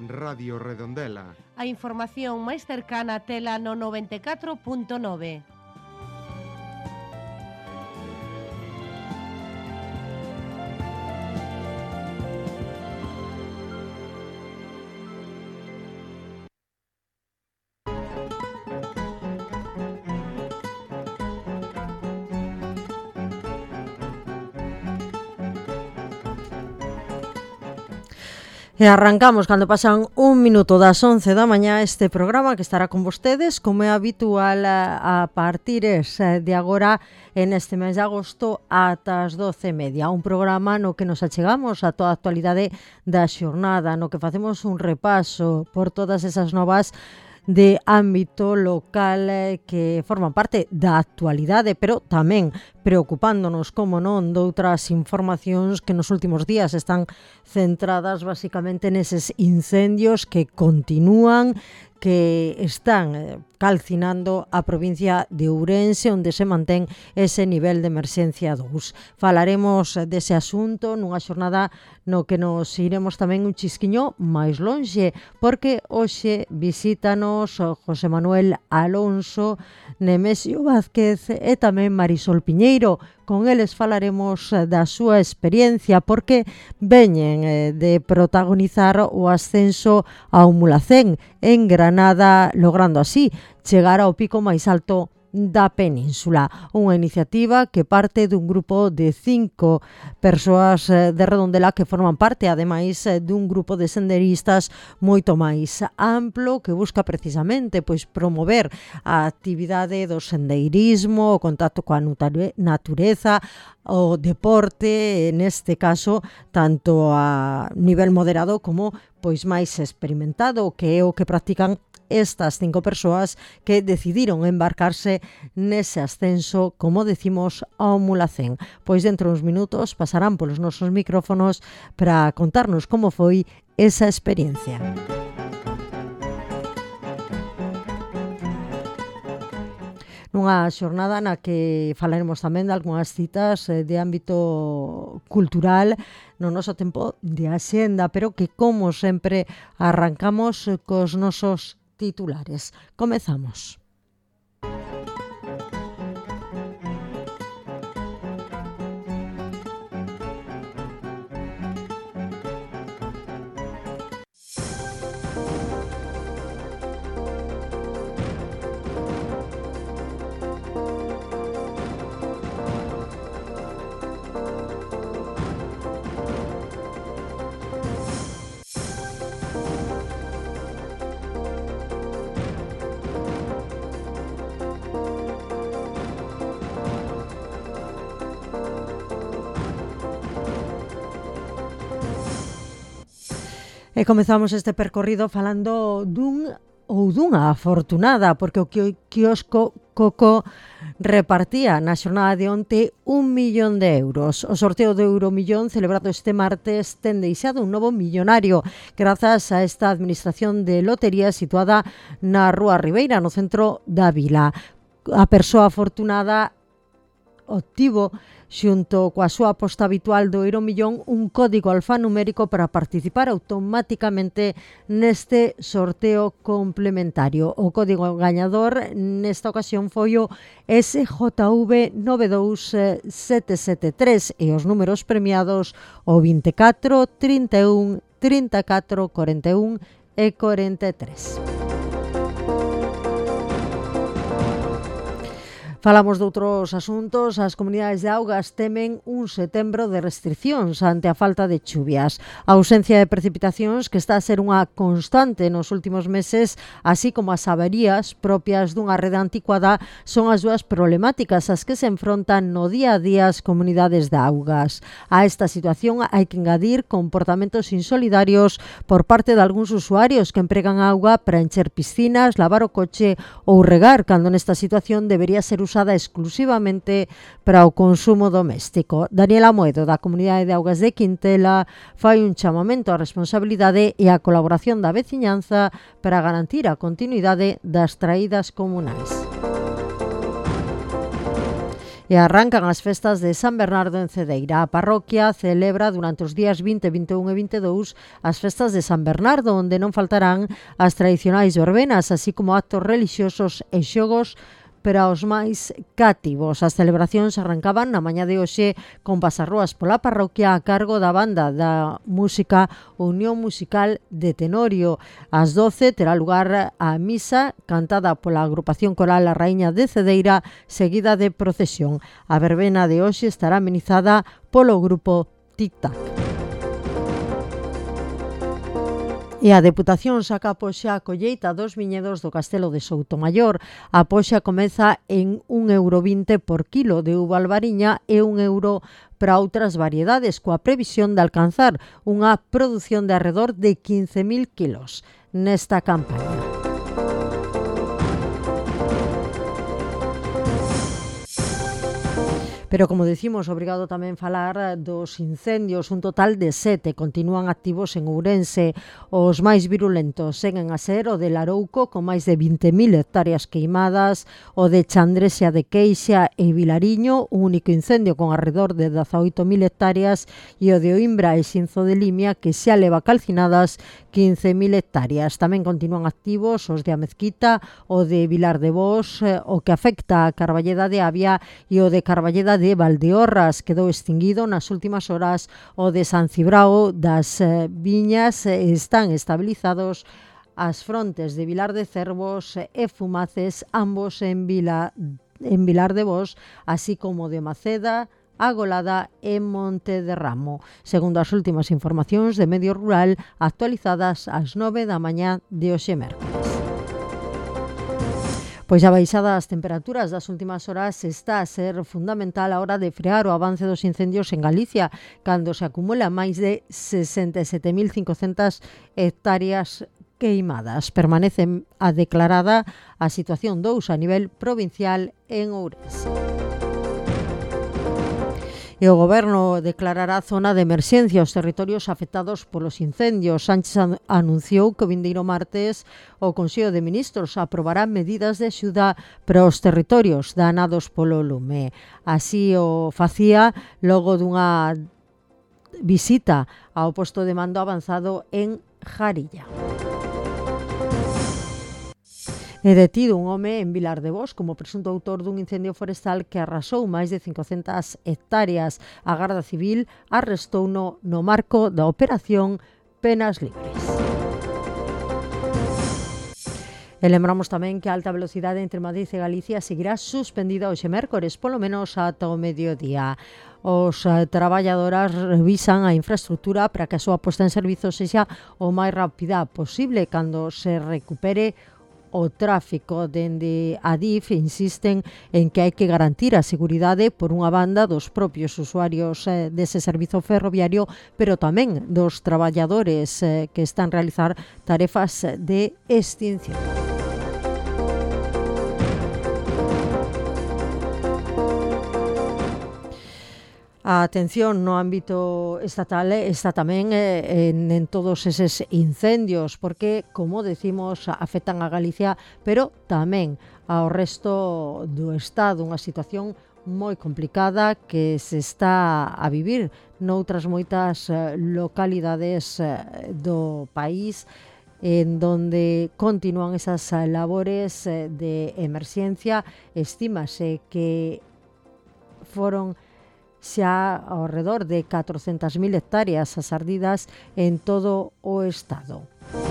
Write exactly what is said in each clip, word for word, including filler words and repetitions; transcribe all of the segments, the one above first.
Radio Redondela. A información máis cercana tela no noventa e catro punto nove. E arrancamos cando pasan un minuto das once da mañá este programa que estará con vostedes, como é habitual a partires de agora en este mes de agosto ata as doce e media. Un programa no que nos achegamos a toda a actualidade da xornada, no que facemos un repaso por todas esas novas de ámbito local que forman parte da actualidade, pero tamén preocupándonos, como non, doutras informacións que nos últimos días están centradas basicamente neses incendios que continúan, que están calcinando a provincia de Ourense, onde se mantén ese nivel de emerxencia dous. Falaremos dese asunto nunha xornada no que nos iremos tamén un chisquiño máis lonxe, porque hoxe visítanos José Manuel Alonso, Nemesio Vázquez e tamén Marisol Piñeiro. Con eles falaremos da súa experiencia, porque veñen de protagonizar o ascenso ao Mulhacén en Granada, logrando así chegar ao pico máis alto da península. Unha iniciativa que parte dun grupo de cinco persoas de Redondela que forman parte, ademais, dun grupo de senderistas moito máis amplo que busca precisamente pois promover a actividade do sendeirismo, o contacto coa natureza, o deporte, neste caso, tanto a nivel moderado como pois máis experimentado, que é o que practican estas cinco persoas que decidiron embarcarse nese ascenso, como decimos, ao Mulhacén. Pois dentro de uns minutos pasarán polos nosos micrófonos para contarnos como foi esa experiencia. Nunha xornada na que falaremos tamén de algunhas citas de ámbito cultural no noso tempo de axenda, pero que, como sempre, arrancamos cos nosos titulares. Comezamos. E comezamos este percorrido falando dun ou dunha afortunada, porque o quiosco Coco repartía na xornada de onte un millón de euros. O sorteo do Euromillón celebrado este martes ten deixado un novo millonario grazas a esta administración de lotería situada na Rúa Ribeira, no centro da vila. A persoa afortunada obtivo, xunto coa súa aposta habitual do Euromillón, un código alfanumérico para participar automáticamente neste sorteo complementario. O código gañador nesta ocasión foi o S J V nove dous sete sete tres e os números premiados o vinte e catro, trinta e un, trinta e catro, cuarenta e un e cuarenta e tres. Falamos de outros asuntos. As comunidades de augas temen un setembro de restriccións ante a falta de chuvias. A ausencia de precipitacións, que está a ser unha constante nos últimos meses, así como as averías propias dunha rede anticuada, son as dúas problemáticas as que se enfrontan no día a día as comunidades de augas. A esta situación hai que engadir comportamentos insolidarios por parte de algúns usuarios que empregan auga para encher piscinas, lavar o coche ou regar, cando nesta situación debería ser usada usada exclusivamente para o consumo doméstico. Daniela Moedo, da Comunidade de Augas de Quintela, fai un chamamento á responsabilidade e á colaboración da veciñanza para garantir a continuidade das traídas comunais. E arrancan as festas de San Bernardo en Cedeira. A parroquia celebra durante os días vinte, vinte e un e vinte e dous as festas de San Bernardo, onde non faltarán as tradicionais verbenas, así como actos relixiosos e xogos para os máis cativos. As celebracións arrancaban na mañá de hoxe con pasarroas pola parroquia a cargo da banda da música Unión Musical de Tenorio. Ás doce terá lugar a misa cantada pola agrupación coral A Raíña de Cedeira, seguida de procesión. A verbena de hoxe estará amenizada polo grupo Tic Tac. E a Deputación saca a poxa a colleita dos viñedos do Castelo de Soutomaior. A poxa comeza en un euro vinte por kilo de uva albariña e un euro para outras variedades, coa previsión de alcanzar unha produción de arredor de quince mil kilos nesta campaña. Pero, como decimos, obrigado tamén falar dos incendios, un total de sete continúan activos en Ourense. Os máis virulentos seguen a ser o de Larouco, con máis de vinte mil hectáreas queimadas, o de Chandresia de Queixa e Vilariño, un único incendio con alrededor de dezaoito mil hectáreas, e o de Oimbra e Xinzo de Limia, que xa leva calcinadas quince mil hectáreas. Tamén continúan activos os de Amezquita, o de Vilar de Bos, o que afecta a Carballeda de Avia e o de Carballeda de de Valdeorras. Quedou extinguido nas últimas horas o de San Cibrao das eh, Viñas. Eh, están estabilizados as frontes de Vilar de Cervos e Fumaces, ambos en, Vila, en Vilar de Bos, así como de Maceda, Agolada e Monte de Ramo, segundo as últimas informacións de Medio Rural actualizadas ás nove da mañá de hoxe mércoles. Pois a baixada das temperaturas das últimas horas está a ser fundamental a hora de frear o avance dos incendios en Galicia, cando se acumula máis de sesenta e sete mil cincocentas hectáreas queimadas. Permanece a declarada a situación dous a nivel provincial en Ourense. E o Goberno declarará zona de emerxencia aos territorios afectados polos incendios. Sánchez anunciou que o vindeiro martes o Consello de Ministros aprobará medidas de axuda para os territorios danados polo lume. Así o facía logo dunha visita ao posto de mando avanzado en Jarilla. É detido un home en Vilar de Bos como presunto autor dun incendio forestal que arrasou máis de cincocentas hectáreas. A Garda Civil arrestouno no marco da operación Penas Libres. E lembramos tamén que a alta velocidade entre Madrid e Galicia seguirá suspendida hoxe mércores, polo menos ata o mediodía. Os eh, traballadoras revisan a infraestructura para que a súa posta en servizo sexa o máis rápida posible cando se recupere o tráfico. Dende a D I F insisten en que hai que garantir a seguridade por unha banda dos propios usuarios eh, dese servizo ferroviario, pero tamén dos traballadores eh, que están a realizar tarefas de extinción. A atención no ámbito estatal está tamén eh, en, en todos eses incendios, porque, como decimos, afectan a Galicia, pero tamén ao resto do Estado, unha situación moi complicada que se está a vivir noutras moitas eh, localidades eh, do país, en donde continúan esas labores eh, de emerxencia. Estímase que foron xa ao redor de catrocentas mil hectáreas as ardidas en todo o Estado.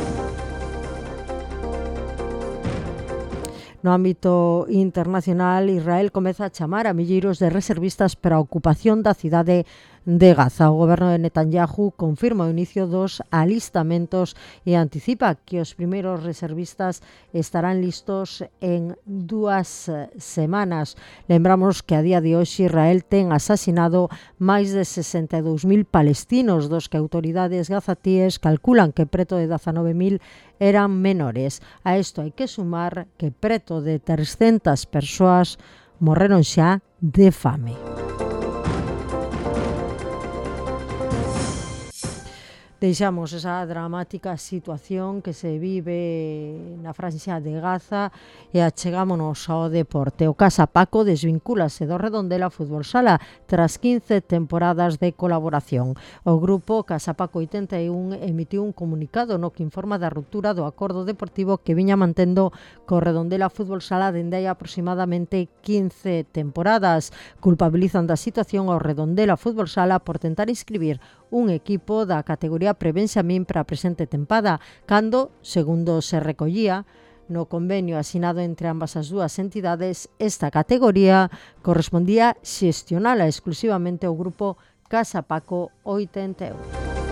No ámbito internacional, Israel comeza a chamar a milleiros de reservistas para a ocupación da cidade de Gaza. O goberno de Netanyahu confirma o inicio dos alistamentos e anticipa que os primeiros reservistas estarán listos en dúas semanas. Lembramos que a día de hoxe Israel ten asasinado máis de sesenta e dous mil palestinos, dos que autoridades gazatíes calculan que preto de dezanove mil eran menores. A isto hai que sumar que preto de trescentas persoas morreron xa de fame. Deixamos esa dramática situación que se vive na franxa de Gaza e achegámonos ao deporte. O Casa Paco desvincúlase do Redondela Fútbol Sala tras quince temporadas de colaboración. O grupo Casa Paco oitenta e un emitiu un comunicado no que informa da ruptura do acordo deportivo que viña mantendo co Redondela Fútbol Sala dende hai aproximadamente quince temporadas. Culpabilizan da situación ao Redondela Fútbol Sala por tentar inscribir un equipo da categoría pre-Benxamín para a presente tempada, cando, segundo se recollía no convenio asinado entre ambas as dúas entidades, esta categoría correspondía xestionala exclusivamente ao grupo Casa Paco oitenta e un.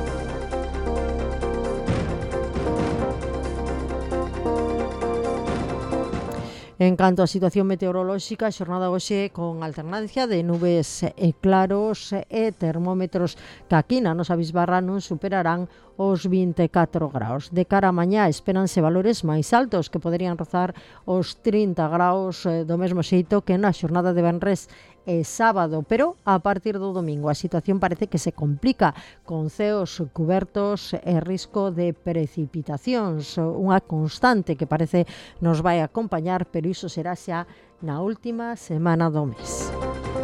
En canto á situación meteorolóxica, a xornada hoxe con alternancia de nubes e claros e termómetros que aquí na nosa bisbarra non superarán os vinte e catro graus. De cara a mañá espéranse valores máis altos que poderían rozar os trinta graus do mesmo xeito que na xornada de venres e sábado, pero a partir do domingo a situación parece que se complica con ceos cubertos e risco de precipitacións, unha constante que parece nos vai acompañar, pero iso será xa na última semana do mes.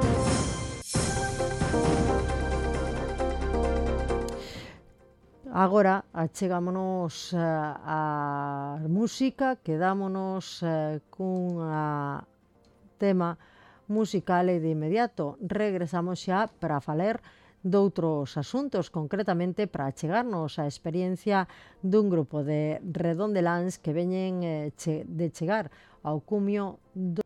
Agora achegámonos a música, quedámonos cunha tema musical e de inmediato regresamos xa para falar doutros asuntos, concretamente para chegarnos a experiencia dun grupo de redondeláns que veñen eh, che, de chegar ao cumio do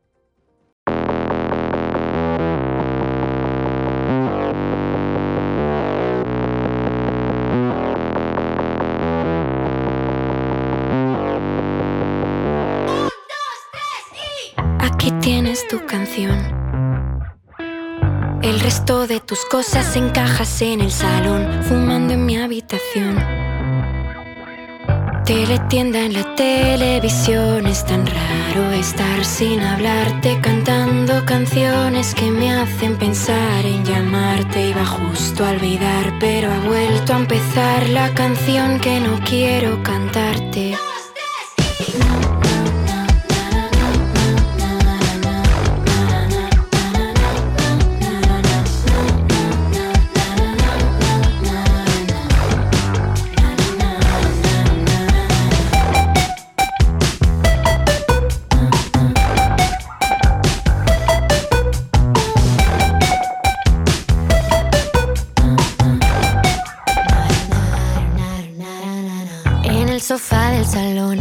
Tienes tu canción. El resto de tus cosas encajas en el salón, fumando en mi habitación. Teletienda en la televisión, es tan raro estar sin hablarte, cantando canciones que me hacen pensar en llamarte. Iba justo a olvidar, pero ha vuelto a empezar la canción que no quiero cantarte. Sofá del salón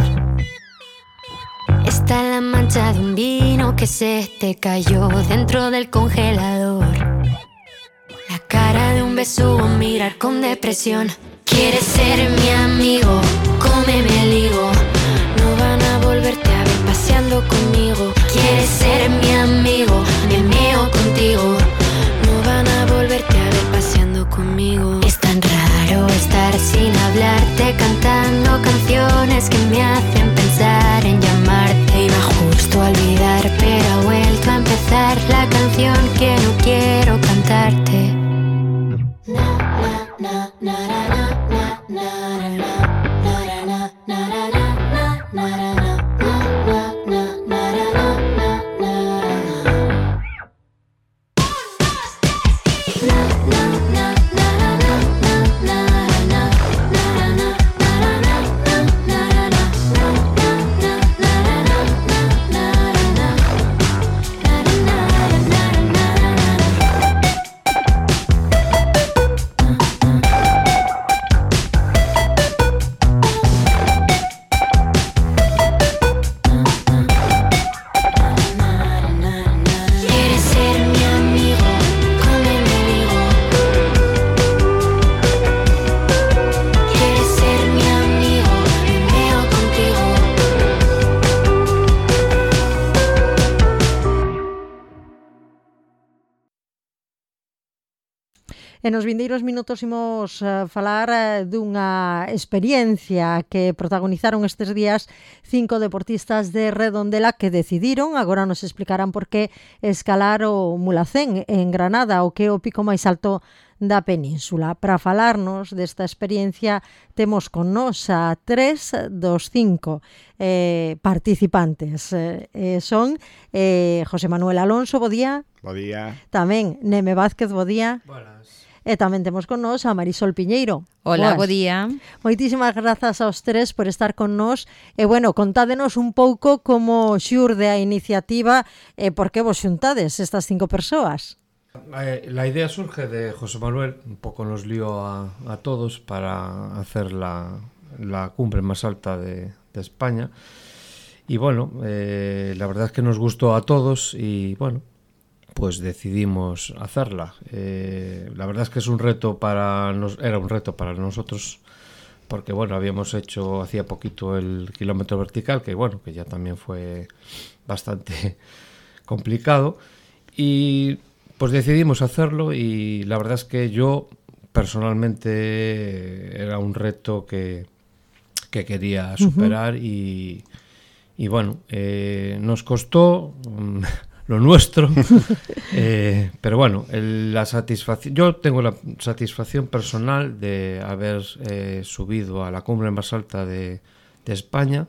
está la mancha de un vino que se te cayó dentro del congelador. La cara de un besugo, mirar con depresión. Quieres ser mi amigo, cómeme el higo. No van a volverte a ver paseando conmigo. Quieres ser mi amigo, me meo contigo. No van a volverte a ver paseando conmigo. Es tan raro estar sin hablarte, cantando canciones que me hacen pensar en llamarte. Iba justo a olvidar, pero ha vuelto a empezar la canción que no quiero cantarte. Na, na, na, na, na, na, na, na, na, na, na, na, na. E nos vindeiros minutos imos uh, falar uh, dunha experiencia que protagonizaron estes días cinco deportistas de Redondela que decidiron, agora nos explicarán por que, escalar o Mulhacén en Granada, o que é o pico máis alto da península. Para falarnos desta experiencia temos con nós a tres dos cinco eh, participantes. Eh, son eh, José Manuel Alonso, bo día. Bo día. Tamén Neme Vázquez, bo día. Buenas. E tamén temos con nós a Marisol Piñeiro. Hola, Boas. bo día. Moitísimas grazas aos tres por estar con nós. E, bueno, contádenos un pouco como xurde a iniciativa e por que vos xuntades estas cinco persoas. Eh, la idea surge de José Manuel, un poco nos lió a, a todos para hacer la, la cumbre más alta de, de España. Y bueno, eh, la verdad es que nos gustó a todos y bueno, pues decidimos hacerla. Eh, la verdad es que es un reto para nos, era un reto para nosotros porque bueno, habíamos hecho hacía poquito el kilómetro vertical, que bueno, que ya también fue bastante complicado y pues decidimos hacerlo y la verdad es que yo personalmente era un reto que, que quería superar. Uh-huh. y, y bueno, eh, nos costó lo nuestro, eh, pero bueno, el, la satisfacción, yo tengo la satisfacción personal de haber eh, subido a la cumbre más alta de, de España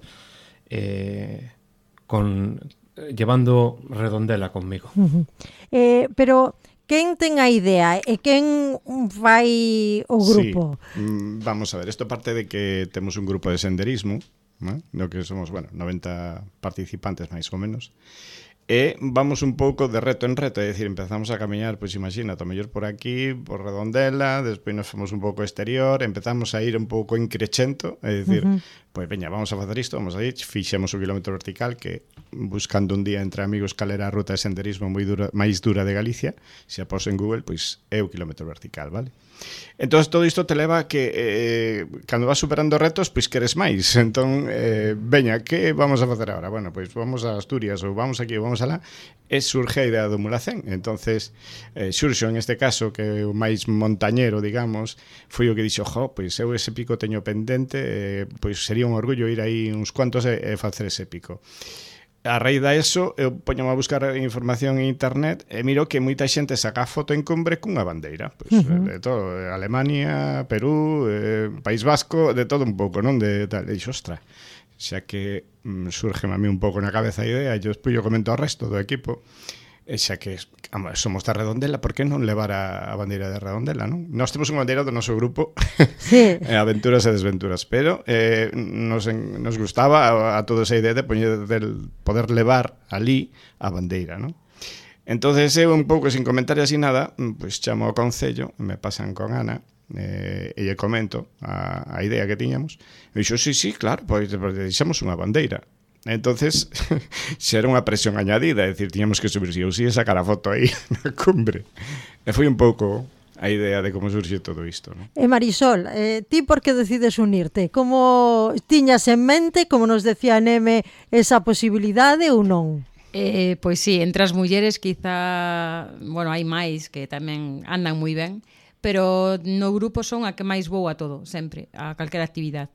eh, con, llevando Redondela conmigo. Uh-huh. eh, pero quen ten a idea e quen fai o grupo? Sí. Vamos a ver, esto parte de que temos un grupo de senderismo, ¿no? No que somos, bueno, noventa participantes máis ou menos. E vamos un pouco de reto en reto, é dicir, empezamos a camiñar, pois imagina, to mellor por aquí, por Redondela, despois nos fomos un pouco exterior, empezamos a ir un pouco increchento, é dicir, uh-huh. pois veña, vamos a facer isto, vamos a ir, fixemos o kilómetro vertical, que buscando un día entre amigos cal era a ruta de senderismo moi dura, máis dura de Galicia, se a pos en Google, pois é o kilómetro vertical, vale? Entón, todo isto te leva a que eh, cando vas superando retos, pois queres máis. Entón, eh, veña, que vamos a facer agora? Bueno, pois vamos a Asturias ou vamos aquí ou vamos alá. E surge a idea do Mulhacén. Entonces, eh, Xurxo, en este caso, que é o máis montañero, digamos, foi o que dixo, jo, pois eu ese pico teño pendente, eh, pois sería un orgullo ir aí uns cuantos e, e facer ese pico. A raíz de eso, eu poñome a buscar información en internet e miro que moita xente saca foto en cumbre cunha bandeira. Pois, uh-huh. de todo, Alemania, Perú, eh, País Vasco, de todo un pouco, non? De tal, e dixo, ostra, xa que mm, surge a mí un pouco na cabeza a idea, e eu despois yo comento ao resto do equipo, e xa que somos da Redondela, por que non levar a, a bandeira de Redondela, non? Nós temos unha bandeira do noso grupo, sí. Aventuras e desventuras, pero eh, nos, en, nos gustaba a, a toda esa idea de, poñer, de poder levar ali a bandeira, non? Entonces eu un pouco sin comentar así nada, pois chamo ao concello, me pasan con Ana, eh, e lle comento a, a idea que tiñamos, e dixo, sí, sí, claro, pois deixamos unha bandeira. Entonces, xa era unha presión añadida, é dicir, tiñamos que subir si ou si e sacar a foto aí na cumbre. E foi un pouco a idea de como surxe todo isto, non? E Marisol, eh, ti por que decides unirte? Como tiñas en mente, como nos decía Neme, esa posibilidade ou non? Eh, pois sí, entre as mulleres quizá, bueno, hai máis que tamén andan moi ben, pero no grupo son a que máis vou a todo, sempre, a calquera actividade.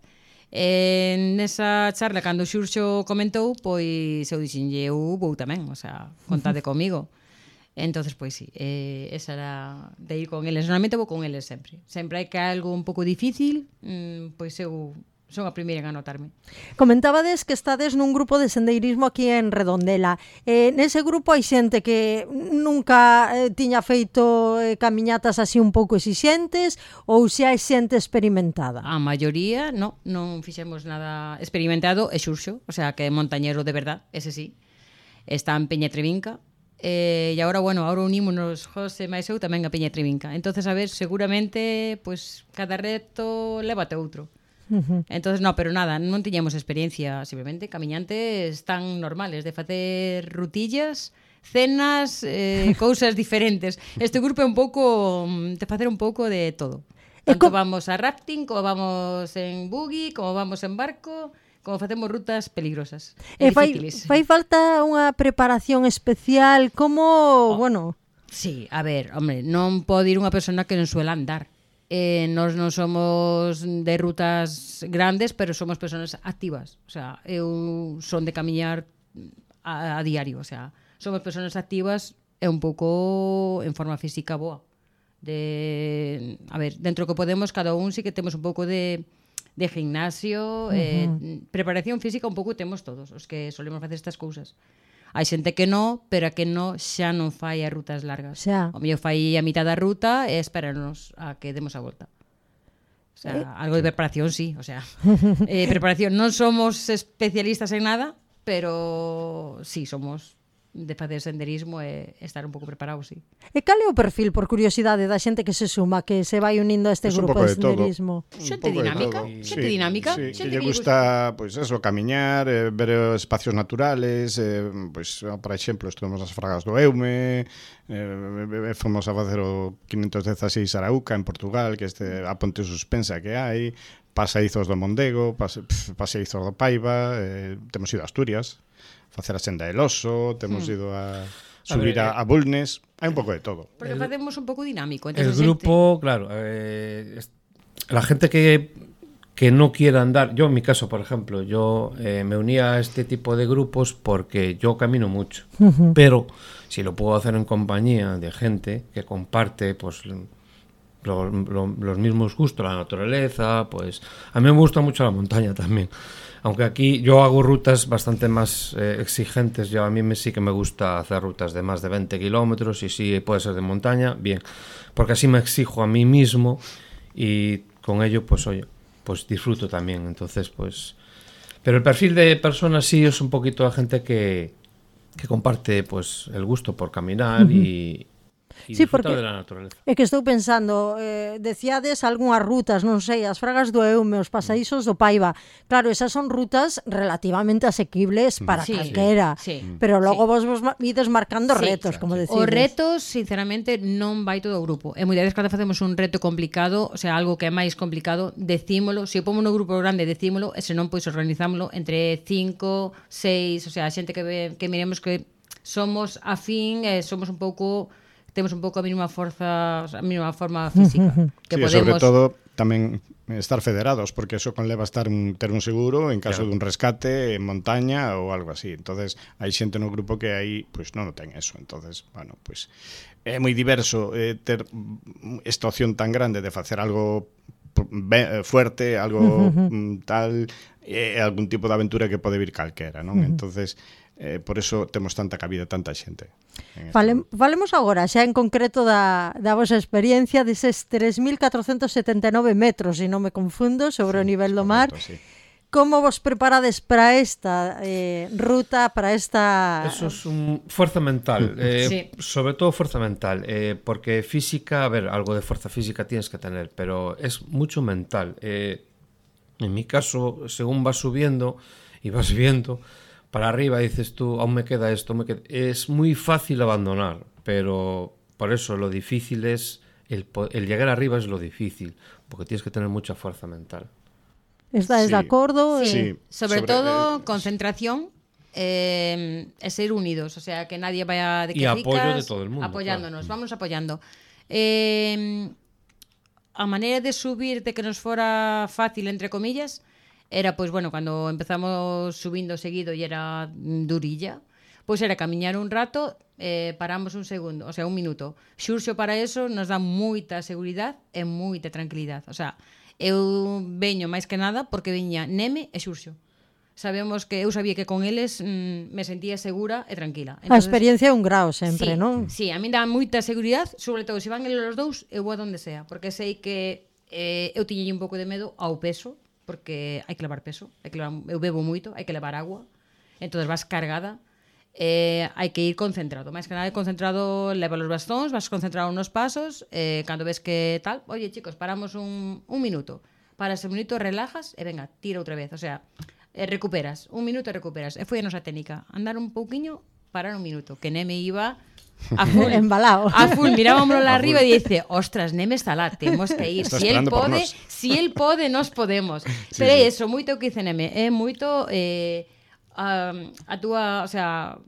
E nesa charla, cando Xurxo comentou, pois eu dixenlle, eu vou tamén, o sea, contade comigo. Entonces, pois sí, eh, esa era de ir con eles. Normalmente vou con eles sempre. Sempre hai que algo un pouco difícil, mm, pois eu son a primeira en anotarme. Comentabades que estades nun grupo de sendeirismo aquí en Redondela. Eh, nese grupo hai xente que nunca eh, tiña feito eh, camiñatas así un pouco exixentes ou se hai xente experimentada? A maioría, no, non fixemos nada experimentado, é Xurxo, o sea, que é montañero de verdad, ese sí. Está en Peña Trevinca. Eh, e agora, bueno, agora unímonos José máis eu tamén a Peña Trevinca. Entonces, a ver, seguramente, pues, cada reto lévate outro. Uh-huh. Entonces, no, pero nada, non tiñamos experiencia, simplemente camiñantes tan normales de facer rutillas, cenas, eh, cousas diferentes. Este grupo é un pouco de facer un pouco de todo. Tanto vamos a rafting, como vamos en buggy, como vamos en barco, como facemos rutas peligrosas e, e fai, difíciles. Fai falta unha preparación especial, como, oh, bueno... Sí, a ver, hombre, non pode ir unha persona que non suele andar. Eh, nós non somos de rutas grandes, pero somos personas activas. O sea, eu son de camiñar a, a diario. O sea, somos personas activas e un pouco en forma física boa. de a ver, dentro que podemos, cada un sí que temos un pouco de de gimnasio, uh -huh. eh, preparación física un pouco temos todos, os que solemos facer estas cousas. Hai xente que no, pero a que no xa non fai as rutas largas. Xa. O mellor fai a mitad da ruta e espéranos a que demos a volta. O sea, eh. algo de preparación, sí, o sea, eh, preparación. Non somos especialistas en nada, pero sí, somos de facer senderismo e estar un pouco preparados, sí. E cal é o perfil, por curiosidade, da xente que se suma, que se vai unindo a este pues grupo de senderismo? Xente dinámica, xente sí, dinámica, sí, xente que lle gusta, pois pues eso, camiñar, eh, ver espacios naturales, eh, pois, pues, por exemplo, estuvemos nas Fragas do Eume, eh, fomos a facer o quinhentos dezasseis Arauca en Portugal, que este a ponte suspensa que hai, paseizos do Mondego, pase, pf, paseizos do Paiva, eh, temos ido a Asturias, facer a senda del Oso, temos hmm. ido a subir a, ver, a, a Bulnes, hai un pouco de todo. Porque el, facemos un pouco dinámico. El grupo, gente... claro, eh, la gente que, que no quiera andar, yo en mi caso, por ejemplo, yo eh, me unía a este tipo de grupos porque yo camino mucho, uh-huh. pero si lo puedo hacer en compañía de gente que comparte, pues... Lo, lo, los mismos gustos, la naturaleza, pues a mí me gusta mucho la montaña también, aunque aquí yo hago rutas bastante más eh, exigentes. Yo a mí me, sí que me gusta hacer rutas de más de veinte kilómetros y sí puede ser de montaña, bien, porque así me exijo a mí mismo y con ello pues oye, pues disfruto también. Entonces pues, pero el perfil de personas sí es un poquito la gente que, que comparte pues el gusto por caminar uh-huh. y e sí, disfrutar porque de la naturaleza. É que estou pensando, eh, decíades algunhas rutas, non sei, as Fragas do Eume, os pasaísos do Paiva. Claro, esas son rutas relativamente asequibles para sí, calquera, sí, pero logo sí. vos vos ides marcando sí, retos, como decides. Os retos, sinceramente, non vai todo o grupo. E moitas veces cando facemos un reto complicado, o sea, algo que é máis complicado, decímolo, se o pomo no grupo grande, decímolo, e se non, pois organizámoslo entre cinco, seis, o sea, a xente que, ve, que miremos que somos afín e somos un pouco... temos un pouco a mínima forza, a mínima forma física. Que sí, podemos... sobre todo tamén estar federados, porque eso conleva estar un, ter un seguro en caso claro. dun rescate en montaña ou algo así. Entonces, hai xente no grupo que aí pois pues, non ten eso. Entonces, bueno, pois pues, é moi diverso eh, ter esta opción tan grande de facer algo ben, fuerte, algo uh-huh. tal, eh, algún tipo de aventura que pode vir calquera, non? Uh-huh. Entonces, Eh, por eso temos tanta cabida, tanta xente. Fale, falemos agora, xa en concreto da, da vosa experiencia deses tres mil catrocentos setenta e nove metros, se non me confundo, sobre sí, o nivel do mar. Correcto, sí. Como vos preparades para esta eh, ruta, para esta... Eso es un fuerza mental, eh, sí. sobre todo fuerza mental, eh, porque física, a ver, algo de fuerza física tienes que tener, pero es mucho mental. Eh, en mi caso, según vas subiendo y vas viendo... para arriba dices tú, aún me queda esto, me queda... es muy fácil abandonar, pero por eso lo difícil es, el, el llegar arriba es lo difícil, porque tienes que tener mucha fuerza mental. ¿Estás sí, de acuerdo? Sí, eh... sobre, sobre todo eh, concentración eh, es ser unidos, o sea, que nadie vaya de y quejicas, apoyo de todo el mundo. Apoyándonos, claro. vamos apoyando. Eh, a manera de subir, de que nos fuera fácil, entre comillas, era, pois, bueno, cando empezamos subindo seguido e era durilla, pois era camiñar un rato, eh, paramos un segundo, o sea, un minuto. Xurxo para eso nos dá moita seguridade e moita tranquilidade. O sea, eu veño máis que nada porque viña Neme e Xurxo. Sabemos que eu sabía que con eles mm, me sentía segura e tranquila. Entonces, a experiencia é un grao sempre, sí, non? Sí, a mí dá moita seguridade, sobre todo se van eles os dous, eu vou a donde sea, porque sei que eh, eu tiñei un pouco de medo ao peso, porque hai que levar peso, hai que levar, eu bebo moito, hai que levar agua, entonces vas cargada, eh, hai que ir concentrado, máis que nada concentrado, leva os bastóns, vas concentrado nos pasos, eh, cando ves que tal, oye chicos, paramos un, un minuto, paras un minuto, relajas, e venga, tira outra vez, o sea, eh, recuperas, un minuto e recuperas, e foi a nosa técnica, andar un pouquiño, parar un minuto, que Neme iba... a full, embalado. A full, mirábamoslo lá arriba e dice, ostras, Neme está lá, temos que ir. Está si el pode, nos. si el pode, nos podemos. Sí, Pero é sí. eso, moito o que dice Neme, é moito eh, a, a túa, o sea,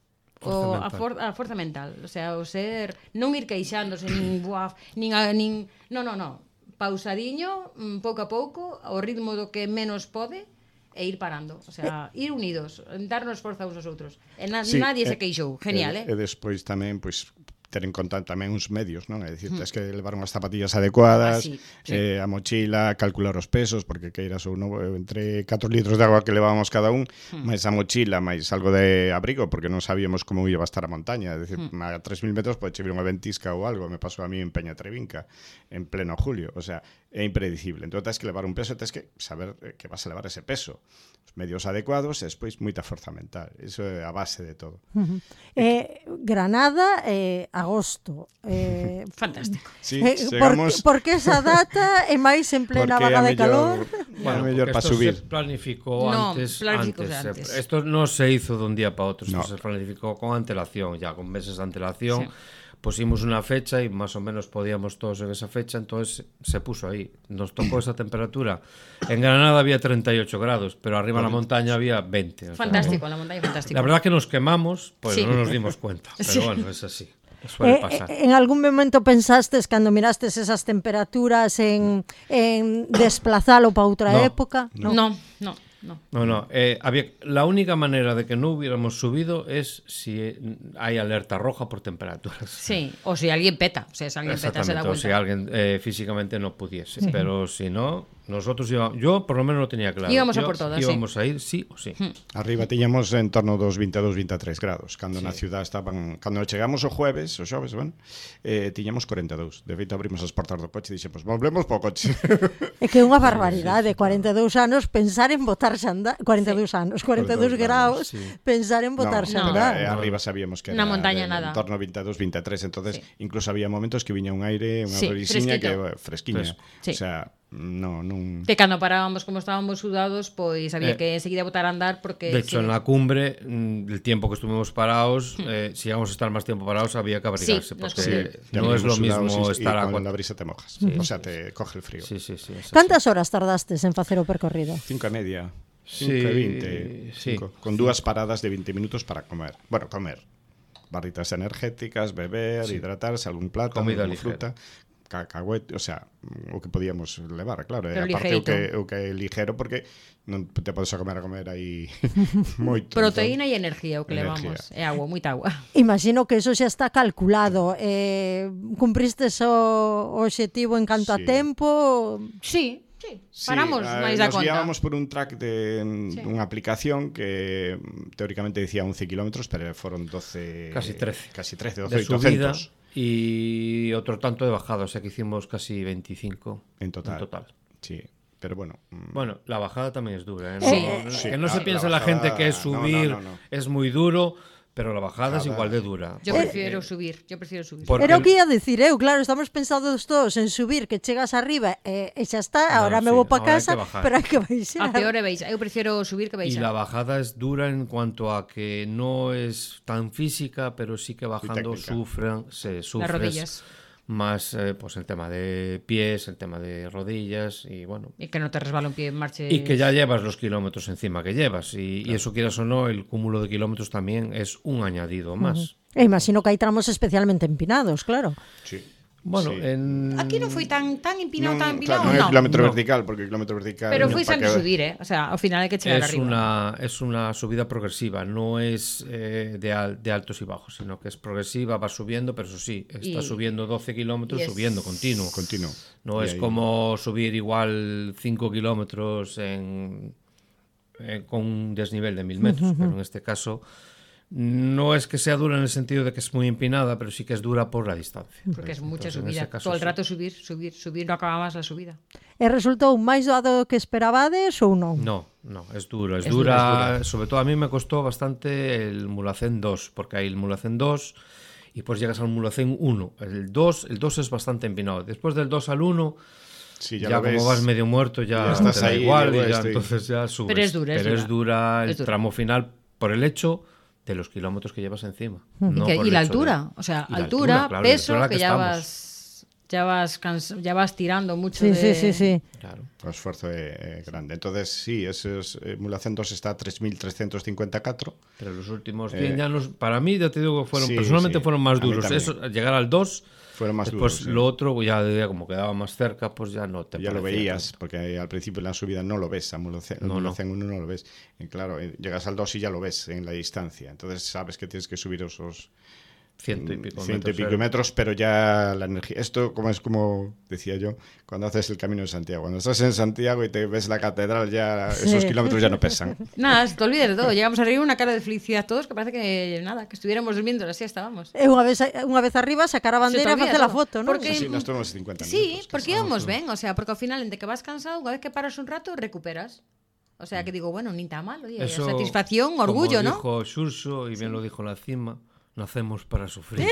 o, a, for, a forza mental, o sea, o ser, non ir queixándose, nin buaf, nin, a, nin non, non, non, pausadiño, pouco a pouco, ao ritmo do que menos pode, e ir parando, o sea, ir unidos, darnos forza uns aos outros. E na, sí, nadie e, se queixou, genial, e, eh? E despois tamén, pois, ter en conta tamén uns medios, non? É dicir, tens que levar unhas zapatillas adecuadas, Ah, sí, sí. eh, a mochila, calcular os pesos, porque queiras ou non, entre catro litros de agua que levábamos cada un, Hmm. máis a mochila, máis algo de abrigo, porque non sabíamos como iba a estar a montaña. É dicir, Hmm. a tres mil metros pode vir unha ventisca ou algo, me pasou a mí en Peña Trevinca, en pleno julio, o sea, é impredecible. Entón, tens que levar un peso, tens que saber que vas a levar ese peso. Os medios adecuados e despois moita forza mental. Iso é a base de todo. Eh, Granada, eh, agosto. Eh, Fantástico. Sí, eh, chegamos... por, porque esa data é máis en plena porque vaga é de calor. Bueno, mellor porque para esto subir. se planificó No, antes. planificóse antes. antes. Esto no se hizo de un día para otro, esto No. se planificó con antelación, ya con meses de antelación. Sí. Pusimos una fecha y más o menos podíamos todos en esa fecha, entonces se puso ahí. Nos tocó esa temperatura. En Granada había treinta y ocho grados, pero arriba en la montaña había veinte. o sea, Fantástico, la montaña fantástico. la verdad que nos quemamos, pues Sí. no nos dimos cuenta. Pero Sí. bueno, es así. Suele Eh, pasar. eh, en algún momento pensastes, cando mirastes esas temperaturas, en, en desplazalo para outra No, época? No, no, no. No, no. Eh, había, la única manera de que no hubiéramos subido es si eh, hay alerta roja por temperaturas. Sí, o si alguien peta, o sea, si alguien peta se da Exactamente, o cuenta. si alguien eh, físicamente no pudiese. Pero si no, nosotros íbamos, yo por lo menos lo tenía claro. Íbamos a Yo por todas, sí. Íbamos a ir sí o sí. Arriba tiñamos en torno dos veintidós, veintitrés grados, cando Sí. na ciudad estaban, cando chegamos o jueves, o xoves, bueno, eh, tiñamos cuarenta e dous. De feito abrimos as portas do coche e dixe, pues volvemos po coche. É que é unha barbaridade, cuarenta e dous anos, pensar en botarse a andar, cuarenta e dous anos, cuarenta e dous graus, sí. pensar en botarse a No. andar. eh, arriba sabíamos que era Na montaña de, nada. en torno a veintidós, veintitrés, entonces Sí. incluso había momentos que viña un aire, unha Sí, brisiña que fresquito. eh, fresquiña. Fresco. Sí. O sea, no, non... Que cando parábamos como estábamos sudados, pois había Eh, que enseguida botar a andar porque... De hecho, sí. en la cumbre, mm, el tiempo que estuvimos parados, eh, si íbamos a estar más tiempo parados, había que abrigarse. Sí, nos porque cogí. Ya no es lo venimos mismo sudados y- estar y a con cuatro- la brisa te mojas. O sea, te coge el frío. Sí, sí, sí. es así. Cantas horas tardastes en facer o percorrido? Cinco e media. Sí, Cinco e veinte. sí. Cinco. Con dúas paradas de veinte minutos para comer. Bueno, comer. Barritas energéticas, beber, Sí. hidratarse, algún plátano, Comida alguna ligera. fruta, cacahuete, o sea, o que podíamos levar, claro. E Pero aparte o ligeito. que, o que é ligero porque non te podes a comer a comer aí moito. Proteína e energía o que Energía. levamos. E agua, moita agua. Imagino que eso xa está calculado. Eh, cumpristes o o obxectivo en canto a Sí. tempo? Sí, sí. Sí, Paramos eh, máis da nos conta. guiábamos por un track de Sí. dunha aplicación que mm, teóricamente decía once kilómetros, pero foron doce... Casi trece. Casi trece, De doce, subida oitocentos y otro tanto de bajada, o sea que hicimos casi veinticinco en total. en total. Sí, pero bueno... mm, Bueno, la bajada también es dura. ¿eh? Sí. No- Sí, que no la- se piense la la, gente bajada- que es no, no, subir no, no. es muy duro, pero la bajada es Bajada- igual de dura. Yo Porque- prefiero subir, yo prefiero subir. Porque- Era o que ia dicir eu, claro, estamos pensados todos en subir, que chegas arriba e, e xa está, No, ahora me sí, vou pa ahora hai casa, que bajar. pero hai que baixar. A peor é beixa. Eu prefiero subir que Y beixa. la bajada es dura en cuanto a que no es tan física, pero sí que bajando técnica. sufren, se sufres rodillas. más eh, pues el tema de pies, el tema de rodillas y bueno. E que non te resbala un pie en marche. Y que ya llevas los kilómetros encima que llevas y, y eso quieras o no, el cúmulo de kilómetros también es un añadido más. E imagino que hai tramos especialmente empinados, claro. sí. Bueno, Sí. en... Aquí non foi tan tan empinado, Non, tan empinado, claro, non é no. kilómetro No. vertical, porque o kilómetro vertical... Pero non, foi pa sen que- subir, eh? O sea, ao final hai que chegar Es arriba. una, es una subida progresiva, no es eh, de, al- de altos y bajos, sino que es progresiva, va subiendo, pero eso sí, está Y- subiendo doce kilómetros, y es- subiendo continuo. Continuo. No Y es ahí- como subir igual cinco kilómetros en, eh, con un desnivel de mil metros, pero en este caso no es que sea dura en el sentido de que es muy empinada, pero sí que es dura por la distancia. Porque es mucha Entonces, en subida. ese caso, Todo el sí. rato subir, subir, subir, no acaba más la subida. E resultou máis doado que esperabades ou non? No, no, es duro, es, Es dura, dura, es sobre todo a mí me costó bastante el Mulhacén dos, porque hay el Mulhacén dos y pues llegas al Mulhacén uno. El dos, el dos es bastante empinado. Después del dos al uno, Sí, ya, ya, lo como ves, vas medio muerto, ya, ya estás te da ahí, igual luego y ya estoy- entonces ya subes. Pero es dura, es Pero es dura el Es dura. tramo final por el hecho de los kilómetros que llevas encima. y, no que- por y el la hecho de- altura, o sea, y la altura, claro, la peso, altura a la que, ya estamos. vas ya vas cans- ya vas tirando mucho Sí, de... sí, sí, sí. Claro. o esforzo é, é grande. Entonces, sí, esos eh, Mulhacén dos está a tres mil trescentos cincuenta e catro. Pero los últimos Eh, cien ya nos, para mí, ya te digo que fueron, sí, personalmente sí, fueron más a mí duros. también. Eso, al llegar al dos, Fueron más después duros. sí. lo otro, ya, ya como quedaba más cerca, pues ya no te Ya lo parecía veías, tanto. porque al principio en la subida no lo ves, a Mulhacén No, no. uno no lo ves. Y claro, eh, llegas al dos y ya lo ves en la distancia. Entonces sabes que tienes que subir esos ciento y pico ciento y metros, pico era. metros, pero ya la energía... Esto como es como decía yo, cuando haces el Camino de Santiago. Cuando estás en Santiago y te ves la catedral, ya Sí. esos kilómetros ya no pesan. Nada, se te olvida de todo. Llegamos arriba una cara de felicidad todos que parece que nada, que estuviéramos durmiendo la siesta, vamos. E unha vez, unha vez arriba, sacar a Se te bandeira e olvida facer a todo. foto, non? Porque- Sí, nos tomamos cincuenta Sí, minutos. porque íbamos ben, o sea, porque ao final entre que vas cansado, unha vez que paras un rato, recuperas. O sea, que digo, bueno, ni tan mal, oye, Eso, satisfacción, orgullo, como ¿no? dijo Xurxo, y bien lo dijo la cima, nacemos para sufrir.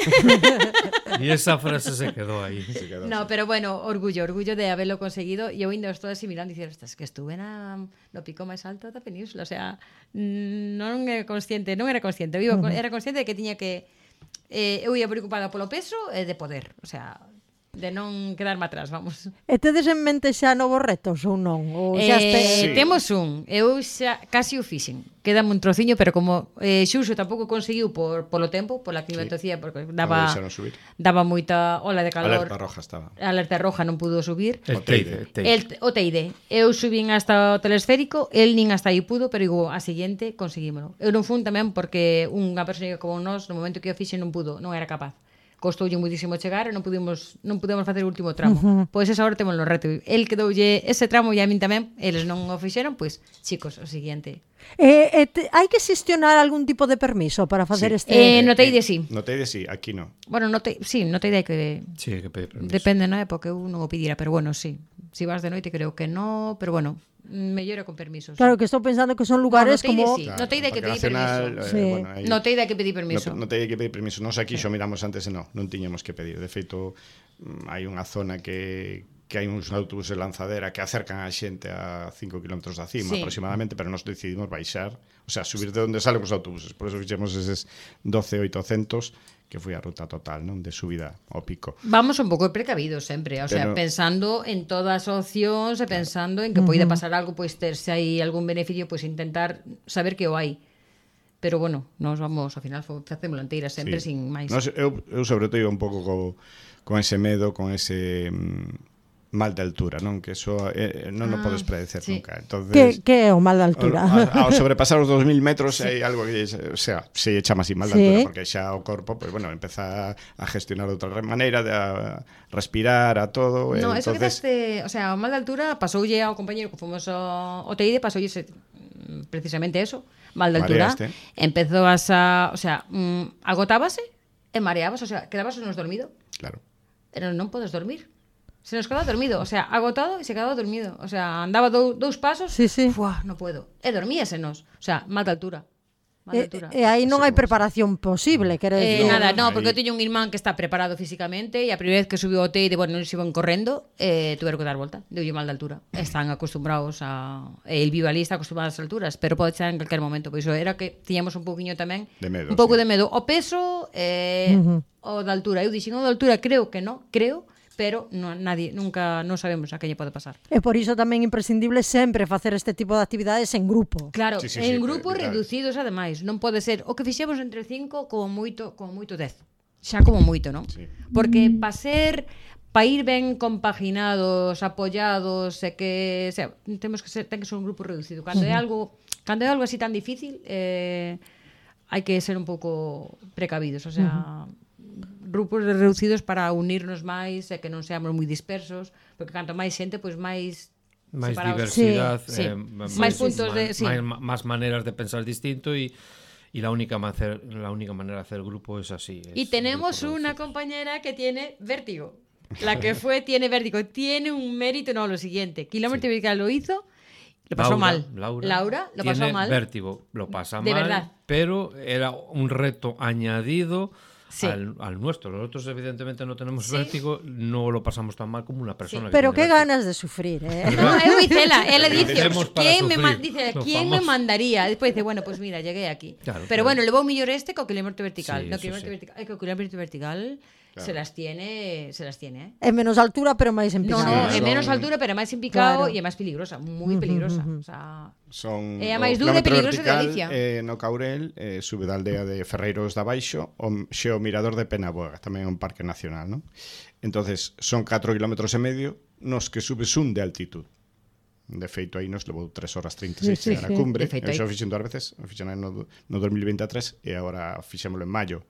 Y esa frase se quedó ahí. Se quedó No, así. pero bueno, orgullo, orgullo de haberlo conseguido. E eu ainda estou asimilando e dicir, ostras, que estuve na, no pico máis alto da península, o sea, mm, non era consciente, non era consciente, eu iba, uh -huh. era consciente de que tiña que eh, eu ia preocupada polo peso e de poder, o sea, de non quedarme atrás, vamos. E tedes en mente xa novos retos ou non? Ou xa Eh, espe... Sí. Temos un, eu xa casi o fixen. Quédame un trociño, pero como eh, Xurxo tampouco conseguiu por polo tempo, pola climatocía, porque daba deixaron subir. daba moita ola de calor. Alerta roja estaba. Alerta roja non pudo subir. El O Teide. Teide. El, o Teide. Eu subín hasta o telesférico, el nin hasta aí pudo, pero digo, a seguinte conseguímolo. Eu non fun tamén porque unha persoa como nós, no momento que o fixe non pudo, non era capaz. Costoulle muitísimo chegar e non pudimos non pudemos facer o último tramo. Uh -huh. Pois esa hora temos no reto. El quedoulle ese tramo e a min tamén, eles non o fixeron, pois, chicos, o seguinte. E, e te, hai que xestionar algún tipo de permiso para facer Sí. este... Eh, no Teide sí. No Teide sí, aquí no. Bueno, no te, sí, no Teide hai que Sí, hay que pedir permiso. depende na época, eu non o pidira, pero bueno, sí. Si vas de noite creo que no, pero bueno, mellora con permisos. Claro, que estou pensando que son lugares no, no Teide como... sí. No Teide hai que Parque pedir Nacional, permiso. eh, Sí. bueno, aí- No Teide hai que pedir permiso. No, no teide que pedir permiso. Nos aquí xo miramos antes e non, non tiñamos que pedir. De feito, mm, hai unha zona que que hai uns autobuses de lanzadera que acercan a xente a cinco kilómetros da cima Sí. aproximadamente, pero nós decidimos baixar, o sea, subir de onde salen os autobuses. Por eso fixemos eses doce mil oitocentos que foi a ruta total, non, de subida ao pico. Vamos un pouco precavidos sempre, o sea, Pero- pensando en todas as opcións e pensando en que poida pasar algo, pois ter se hai algún beneficio, pois intentar saber que o hai. Pero bueno, nós vamos, ao final facemos lanteira sempre Sí. sin máis. Nos, eu, eu sobre todo iba un pouco co, con ese medo, con ese mm, mal de altura, non? Que eso eh, non Ah, o podes predecer sí. nunca. Entonces, Que, que é o mal de altura? Ao, ao sobrepasar os dos mil metros hai algo que, o sea, se chama así mal de Sí. altura, porque xa o corpo, pues bueno, empeza a gestionar de outra maneira, de a respirar, a todo. No, e eso entonces, quedaste, o sea, o mal de altura pasoulle ao compañeiro que fomos ao, ao Teide, pasoulle ese, mm, precisamente eso, mal de altura. Mareaste. Empezou a, o sea, mm, agotábase e mareabas, o sea, quedabas nos dormido, claro. pero non podes dormir. Se nos quedaba dormido, o sea, agotado e se quedaba dormido. O sea, andaba dou, dous pasos, Sí, sí. fuá, non puedo. E dormíasenos. O sea, mal de altura. Mal de E, altura. e aí non Sí, hai como- preparación posible, quero Eh, dicir. nada, no, Ahí. porque eu teño un irmán que está preparado físicamente e a primeira vez que subiu ao Teide, bueno, non se iban correndo, eh, tuveron que dar volta, deulle mal de altura. Están acostumbrados a... eh, El viva ali está acostumbrado ás alturas, pero pode chegar en calquer momento. Pois iso era que tiñamos un pouquiño tamén, De medo, un pouco sí. de medo. O peso, eh, Ujú. o da altura. Eu dixen, o da altura creo que no, creo, pero no, nadie, nunca, non sabemos a que lle pode pasar. E por iso tamén é imprescindible sempre facer este tipo de actividades en grupo. Claro, Sí, sí, en sí, grupos claro. reducidos ademais, non pode ser o que fixemos entre cinco como moito, como moito dez. Xa como moito, non? Sí. Porque pa ser pa ir ben compaginados, apoyados, e que, o sea, temos que ser ten que ser un grupo reducido. Cando é algo, cando é algo así tan difícil, eh hai que ser un pouco precavidos, o sea, grupos reducidos para unirnos máis e que non seamos moi dispersos, porque canto máis xente, pois máis Más separados. diversidad, Sí, eh, sí. más, Más puntos de- sí. más, más maneras de pensar distinto y, y la única macer- la única manera de hacer grupo es así. es Y tenemos grupos una reducidos. compañera que tiene vértigo. La que fue tiene vértigo. Tiene un mérito, no, lo siguiente. Kilómetro Vertical lo hizo, lo pasó Laura, mal. Laura, lo tiene pasó mal. vértigo, lo pasa De mal, verdad. pero era un reto añadido Sí. al, al nuestro. Nosotros evidentemente no tenemos Sí. vértigo, no lo pasamos tan mal como una persona que Pero tiene qué vértigo. ganas de sufrir, eh? No, eu dicela, ela dice, Nacemos para ¿quién me, sufrir, ma- dice, lo ¿quién me famoso. mandaría? Después dice, bueno, pues mira, llegué aquí. Claro, Pero claro. bueno, le vou mellor este co kilómetro vertical. Sí, no, eso kilómetro sí. vertical, eh, co kilómetro vertical Claro. se las tiene, se las tiene, eh. É menos altura, pero máis No, empinada. no, Sí, é menos son- altura, pero é máis impicado Claro. e é máis peligrosa, moi peligrosa. O sea, Son É a o máis dura e kilómetro peligrosa de vertical, Galicia. eh, no Caurel, eh, sube da aldea de Ferreiros da Baixo o xeo mirador de Penaboga, tamén é un parque nacional, non? Entonces, son catro kilómetros e medio nos que subes un de altitud. De feito, aí nos levou tres horas trinta e seis Sí, sí, chegar a sí. cumbre. De feito, Eu xa aí- fixen dúas veces, o fixen no, no dos mil veintitrés e agora fixémolo en maio.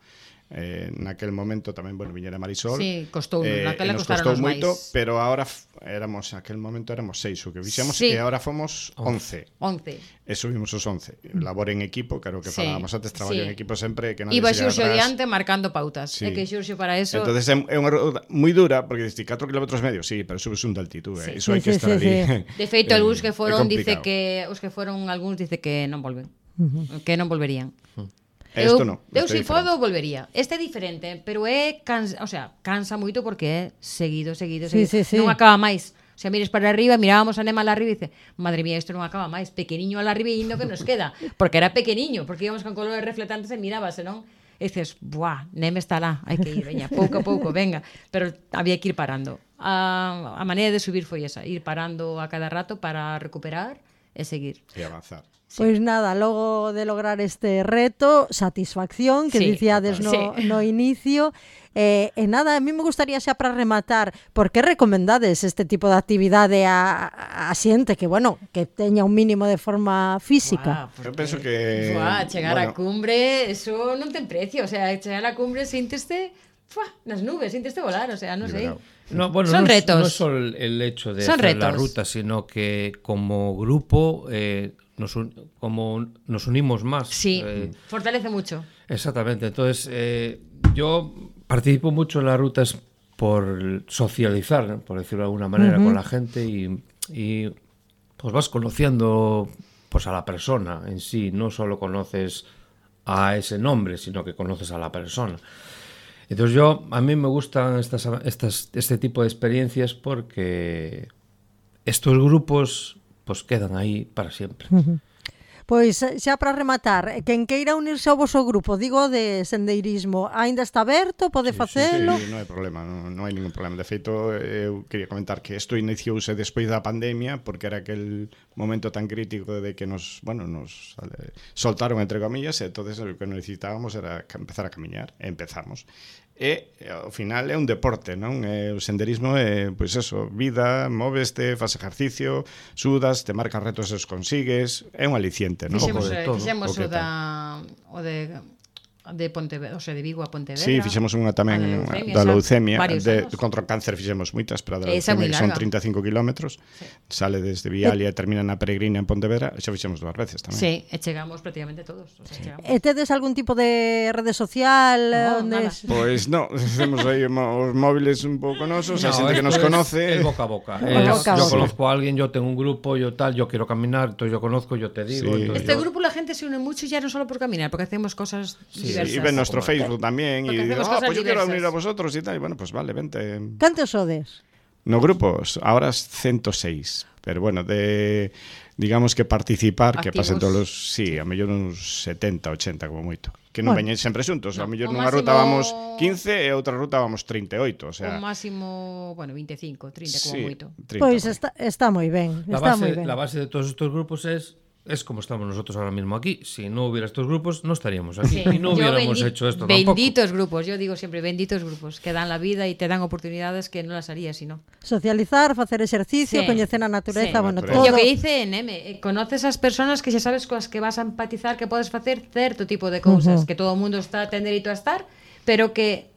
Eh, naquel momento tamén, bueno, viñera Marisol. Sí, costou, eh, naquela nos costaron costou os moito, máis. pero ahora f- éramos, aquel momento éramos seis o que fixemos, Sí. e agora fomos once. once. E subimos os once. Labor en equipo, claro que Sí, falábamos antes, traballo sí. en equipo sempre, que nadie Iba se quede Xurxo atrás. diante marcando pautas. Sí. É que Xurxo para eso... Entonces é, é unha ruta moi dura, porque dices, catro kilómetros medio, sí, pero subes un de altitude, Sí. eh. Iso hai Sí, que sí, estar sí, ali. De feito, Eh, algúns que é foron dice complicado. que os que foron algúns dice que non volven. Que non volverían. E isto non, eu isto se é podo diferente. volvería. Este é diferente, pero é cansa, o sea, cansa moito porque é seguido, seguido, Sí, seguido. sí, sí. Non acaba máis. O sea, mires para arriba, mirábamos a Nema lá arriba e dice, madre mía, isto non acaba máis, pequeniño lá arriba e indo que nos queda, porque era pequeniño, porque íbamos con colores reflectantes e mirábase, non? E dices, buah, Neme está lá, hai que ir, veña, pouco a pouco, venga. Pero había que ir parando. A, a maneira de subir foi esa, ir parando a cada rato para recuperar e seguir. E avanzar. Pois nada, logo de lograr este reto, satisfacción, que Sí, dicíades no, sí. no inicio, eh, e nada, a mí me gustaría xa para rematar, por que recomendades este tipo de actividade a, a xente que, bueno, que teña un mínimo de forma física? Buah, Eu penso que, Buah, chegar bueno, á cumbre, eso non ten precio. O sea, chegar á cumbre, sínteste fuah, nas nubes, sínteste volar. O sea, non sei. Liberado. No, bueno, Son no, es- retos. no es solo el hecho de Son hacer la retos. ruta, sino que como grupo eh, nos, un- como nos unimos más. Sí, eh, fortalece mucho. Exactamente. Entonces, eh, yo participo mucho en las rutas por socializar, ¿no? Por decirlo de alguna manera, con la gente y, y, pues vas conociendo pues a la persona en sí. No solo conoces a ese nombre, sino que conoces a la persona. Entonces yo, a mí me gustan estas, estas, este tipo de experiencias porque estos grupos pues quedan ahí para siempre. Pois xa para rematar, quen queira unirse ao voso grupo, digo de sendeirismo, aínda está aberto, pode facelo? Sí, non hai problema, non, non hai ningún problema. De feito, eu quería comentar que isto iniciouse despois da pandemia, porque era aquel momento tan crítico de que nos, bueno, nos eh, soltaron entre comillas, e entonces o que necesitábamos era ca- empezar a camiñar, e empezamos. E ao final é un deporte, non? E o senderismo é, pois eso, vida, móveste, faz ejercicio, sudas, te marcas retos e os consigues, é un aliciente, non? Fixemos, pouco de eh, todo, fixemos o que o da o de de Pontevedra, o sea, de Vigo a Pontevedra. Sí, fixemos unha tamén A da esa, leucemia, varios de, anos. contra o cáncer fixemos moitas, pero a da Esa é moi leucemia que son larga. trinta e cinco kilómetros, Sí. sale desde Vialia e termina na Peregrina en Pontevedra, e xa fixemos dúas veces tamén. Sí, e chegamos prácticamente todos. O sea, chegamos. E tedes algún tipo de rede social? No, onde nada. es- Pois no, temos aí mo- os móviles un pouco nosos, hai No, xente que esto nos es- conoce. Es boca a boca. Boca Es, a yo boca. conozco a alguén, yo tengo un grupo, yo tal, yo quiero caminar, entonces yo conozco, yo te digo. Sí. entonces Este yo- grupo la gente se une mucho ya no solo por caminar, porque hacemos cosas Sí, diversas. Y ven nuestro Facebook tamén Porque e digo, hacemos ah, cosas pues yo quiero diversas. unir a vosotros e tal, y bueno, pues vale, vente. Cantos sodes? No grupos, ahora es ciento seis, pero bueno, de digamos que participar, que Activos. pasen todos los, sí, a mellor uns setenta, ochenta como moito. Que non Bueno. veñen sempre xuntos, a No, mellor o nunha máximo- ruta vamos quince e outra ruta vamos trinta e oito, o O sea, máximo, bueno, veinticinco, treinta como sí, moito. trinta, Pois por aí. está, está moi ben, La está moi base, ben. la base de todos estos grupos es, es como estamos nosotros ahora mismo aquí. Si no hubiera estos grupos, no estaríamos aquí. Sí. Y no Yo hubiéramos bendi- hecho esto tampoco. Benditos grupos, yo digo siempre, benditos grupos, que dan la vida y te dan oportunidades que no las harías si no. Socializar, facer exercicio, Sí. coñecer a natureza, Sí. bueno, Natureza. todo. Yo que hice en M, eh, conoces as personas que xa sabes coas que vas a empatizar, que podes facer certo tipo de cousas, Ujú. que todo o mundo está ten dereito a estar, pero que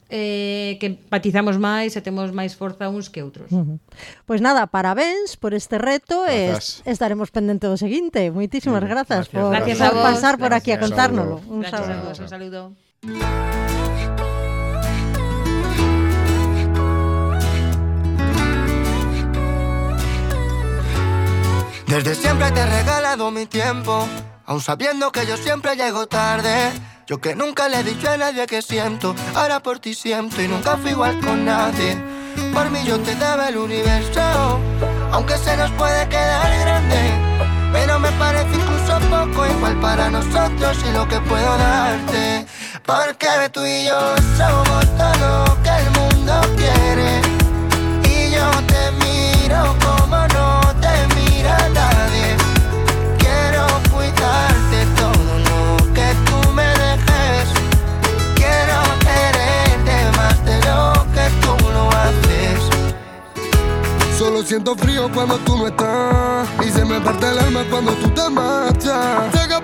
eh, que empatizamos máis e temos máis forza uns que outros. Ujú. Pois nada, parabéns por este reto e Grazas. es- estaremos pendente do seguinte. Moitísimas grazas, gracias. por, Gracias por a vos. pasar por aquí a Gracias. contárnoslo. Un Gracias a saludo. vos, un saludo. Desde siempre te he regalado mi tiempo, aun sabiendo que yo siempre llego tarde. Yo que nunca le he dicho a nadie que siento, ahora por ti siento y nunca fui igual con nadie. Por mí yo te daba el universo, aunque se nos puede quedar grande, pero me parece incluso poco igual para nosotros y lo que puedo darte. Porque tú y yo somos todo lo que el mundo quiere, y yo te miro como no te mira nadie. Quiero cuidarte todo lo que tú me dejes, quiero quererte más de lo que tú lo haces. Solo siento frío cuando tú no estás, y se me parte el alma cuando tú te marchas. Sigue pretendiendo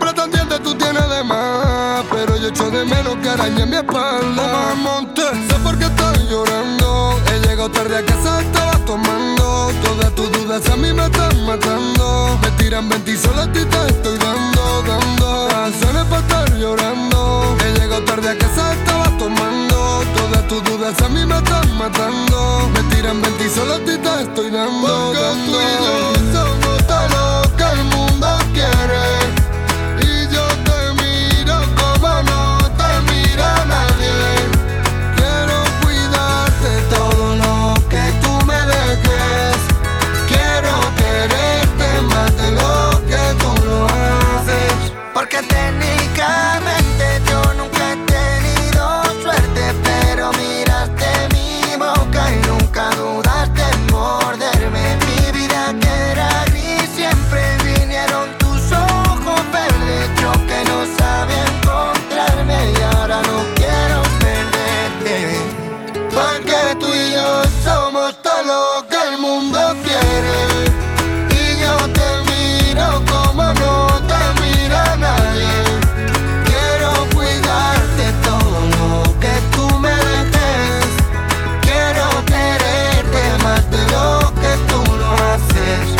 billete tú tienes de más, pero yo echo de menos que arañe en mi espalda. No me monté, sé por qué estoy llorando. He llegado tarde a casa, estaba tomando. Todas tus dudas a mí me están matando. Me tiran veinte y solo a ti te estoy dando, dando razones para estar llorando. He llegado tarde a casa, estaba tomando. Todas tus dudas a mí me están matando. Me tiran veinte y solo a ti te estoy dando, porque dando. Tú y yo somos todo lo que el mundo quiere. Y yo te miro como no te mira nadie. Quiero cuidarte todo lo que tú me dejes. Quiero quererte más de lo que tú lo haces. Porque técnicamente yo nunca he tenido suerte, pero miraste mi boca y nunca dudaste en morderme. Mi vida que era gris siempre vinieron tus ojos verdes. Yo que no sabía encontrarme y ahora no quiero perderte. Porque tú y yo somos todo lo que el mundo quiere. Y yo te miro como no te mira nadie. Quiero cuidarte todo lo que tú me dejes. Quiero quererte más de lo que tú lo haces.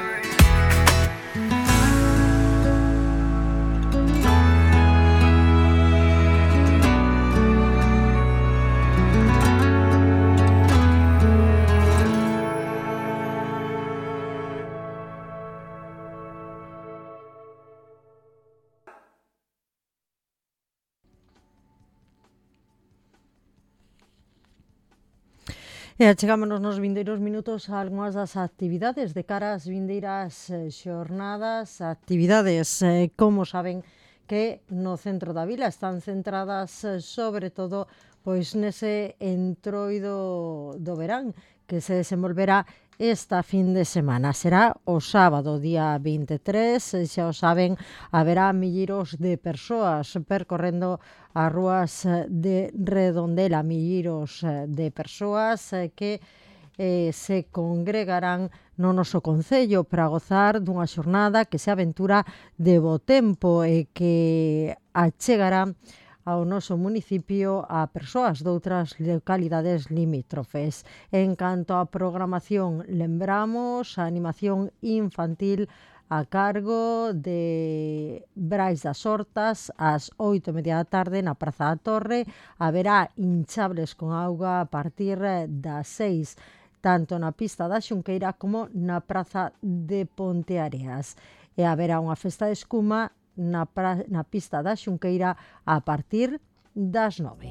E achegámonos nos vindeiros minutos a algunhas das actividades de cara ás vindeiras eh, xornadas, actividades, eh, como saben, que no centro da vila están centradas eh, sobre todo pois nese entroido do verán que se desenvolverá esta fin de semana. Será o sábado, día vinte e tres, xa o saben, haberá milleiros de persoas percorrendo as rúas de Redondela, milleiros de persoas que eh, se congregarán no noso concello para gozar dunha xornada que se aventura de bo tempo e que achegará ao noso municipio a persoas doutras localidades limítrofes. En canto á programación, lembramos a animación infantil a cargo de Brais das Hortas ás oito e media da tarde na Praza da Torre. Haberá hinchables con auga a partir das seis, tanto na pista da Xunqueira como na Praza de Ponteareas. E haberá unha festa de escuma Na, pra, na pista da Xunqueira a partir das nove.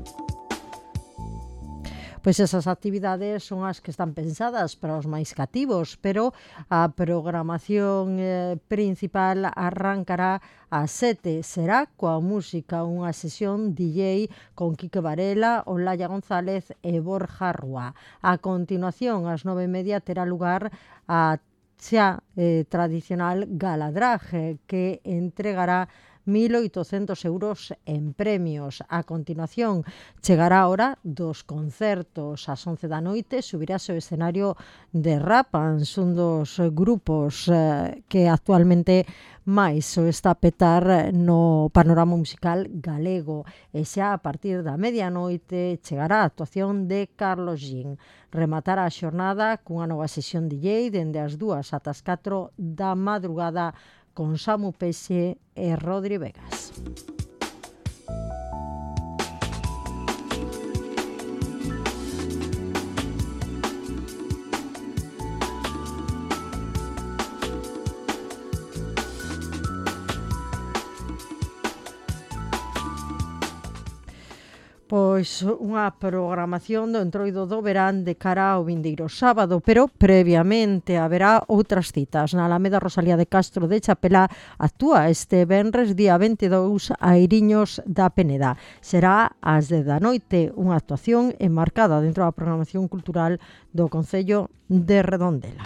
Pois esas actividades son as que están pensadas para os máis cativos, pero a programación eh, principal arrancará ás sete. Será coa música, unha sesión D J con Quique Varela, Olaya González e Borja Rúa. A continuación, ás nove e media, terá lugar a xa eh, tradicional galadraje que entregará mil oitocentos euros en premios. A continuación, chegará a hora dos concertos. Ás once da noite subirase ao escenario de Rapans, un dos grupos eh, que actualmente máis o está a petar no panorama musical galego. E xa a partir da medianoite chegará a actuación de Carlos Gin. Rematará a xornada cunha nova sesión D J dende as dúas ata as catro da madrugada con Samu Peixe e Rodri Vegas. Pois unha programación do entroido do verán de cara ao vindeiro sábado, pero previamente haberá outras citas. Na Alameda Rosalía de Castro de Chapela actúa este venres día vinte e dous a Iriños da Peneda. Será ás dez da noite, unha actuación enmarcada dentro da programación cultural do Concello de Redondela.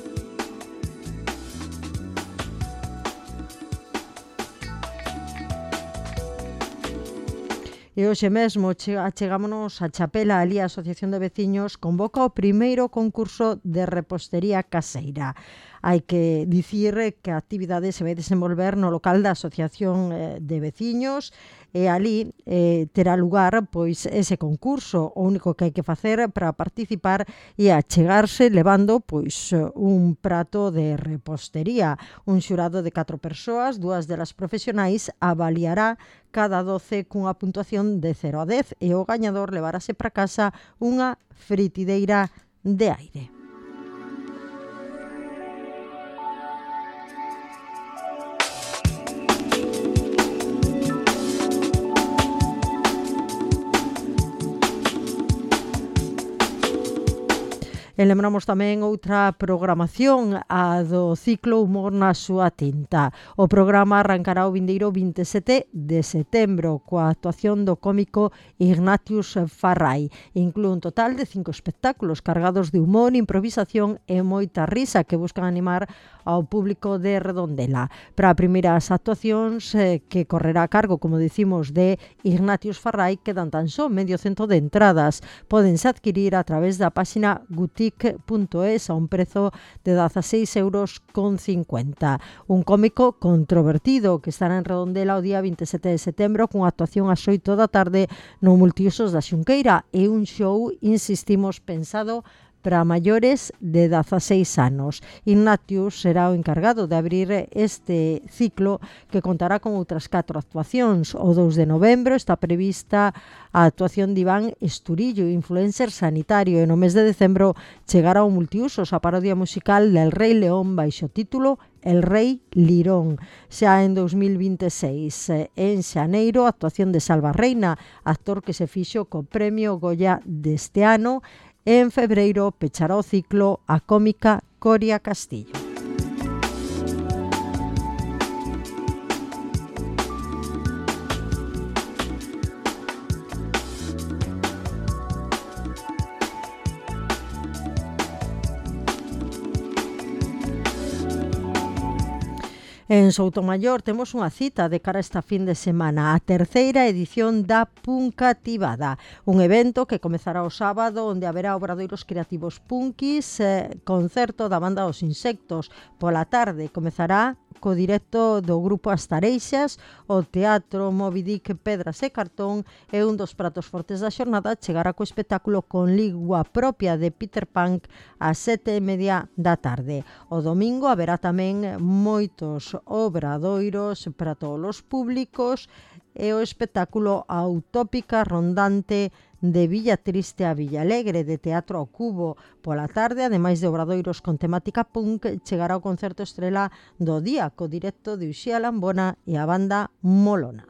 E hoxe mesmo achegámonos a Chapela. Ali a Asociación de Veciños convoca o primeiro concurso de repostería caseira. Hai que dicir que a actividade se vai desenvolver no local da Asociación de Veciños e ali eh, terá lugar pois ese concurso. O único que hai que facer para participar é achegarse levando pois un prato de repostería. Un xurado de catro persoas, dúas delas profesionais, avaliará cada doce cunha puntuación de cero a dez e o gañador levarase para casa unha fritideira de aire. E lembramos tamén outra programación, a do ciclo Humor na súa tinta. O programa arrancará o vindeiro vinte e sete de setembro coa actuación do cómico Ignatius Farray. Inclúe un total de cinco espectáculos cargados de humor, improvisación e moita risa que buscan animar ao público de Redondela. Para as primeiras actuacións eh, que correrá a cargo, como dicimos, de Ignatius Farray, quedan tan só medio cento de entradas. Pódense adquirir a través da páxina gutic punto es a un prezo de dezaseis euros con cincuenta. Un cómico controvertido que estará en Redondela o día vinte e sete de setembro con actuación ás oito da tarde no Multiusos da Xunqueira e un show, insistimos, pensado para maiores de dezaseis anos. Ignatius será o encargado de abrir este ciclo que contará con outras catro actuacións. O dous de novembro está prevista a actuación de Iván Esturillo, influencer sanitario, e no mes de decembro chegará ao Multiusos a parodia musical del Rei León baixo título El Rei Lirón. Xa en dos mil vinte e seis, en xaneiro, actuación de Salva Reina, actor que se fixo co premio Goya deste ano. En febreiro pechará o ciclo a cómica Coria Castillo. En Soutomaior temos unha cita de cara a esta fin de semana, a terceira edición da Puncativada, un evento que comezará o sábado onde haberá obradoiros creativos punkis, eh, concerto da banda Os Insectos. Pola tarde comezará co directo do grupo As Tareixas, o Teatro Moby Dick Pedras e Cartón e un dos pratos fortes da xornada chegará co espectáculo con lingua propia de Peter Pan ás sete e media da tarde. O domingo haberá tamén moitos obradoiros para todos os públicos e o espectáculo Autópica Rondante de Villa Triste a Villa Alegre, de Teatro ao Cubo. Pola tarde, ademais de obradoiros con temática punk, chegará o concerto estrela do día co directo de Uxía Lambona e a banda Molona.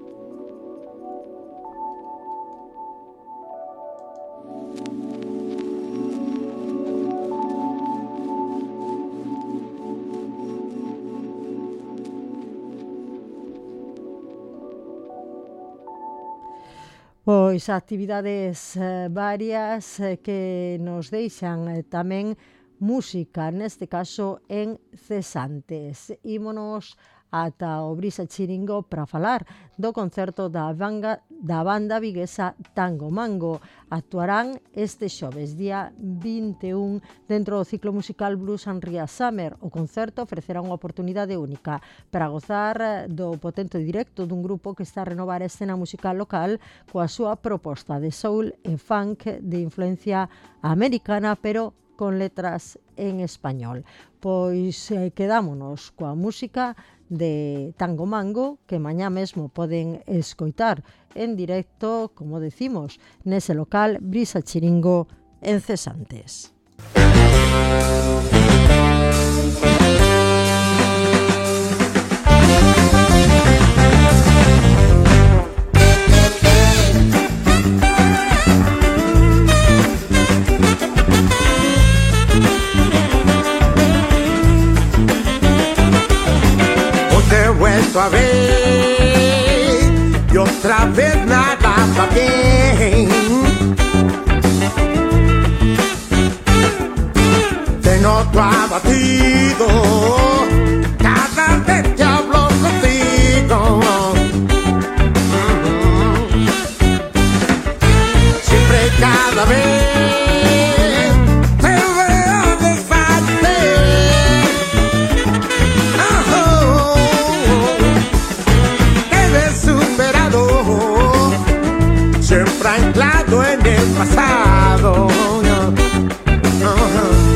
Pois actividades eh, varias eh, que nos deixan eh, tamén música, neste caso en cesantes. Ímonos ata o Brisa Chiringo para falar do concerto da banda, da banda viguesa Tango Mango. Actuarán este xoves, día vinte e un, dentro do ciclo musical Blues and Ria Summer. O concerto ofrecerá unha oportunidade única para gozar do potente directo dun grupo que está a renovar a escena musical local coa súa proposta de soul e funk de influencia americana, pero con letras en español. Pois eh, quedámonos coa música de Tango Mango, que mañá mesmo poden escoitar en directo, como decimos, nese local Brisa Chiringo en Cesantes. Otra vez y otra vez nada va bien. Te noto abatido cada vez que hablo contigo. Siempre y cada vez te veo deshacer. anclado en el pasado. Uh-huh.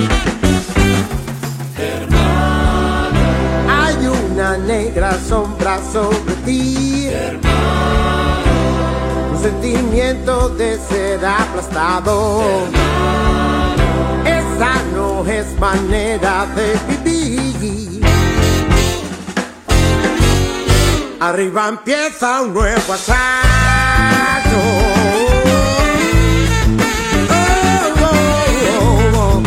Hay una negra sombra sobre ti, hermano. Un sentimiento de ser aplastado, hermano. Esa no es manera de vivir. Arriba empieza un nuevo asalto. Oh, oh, oh, oh.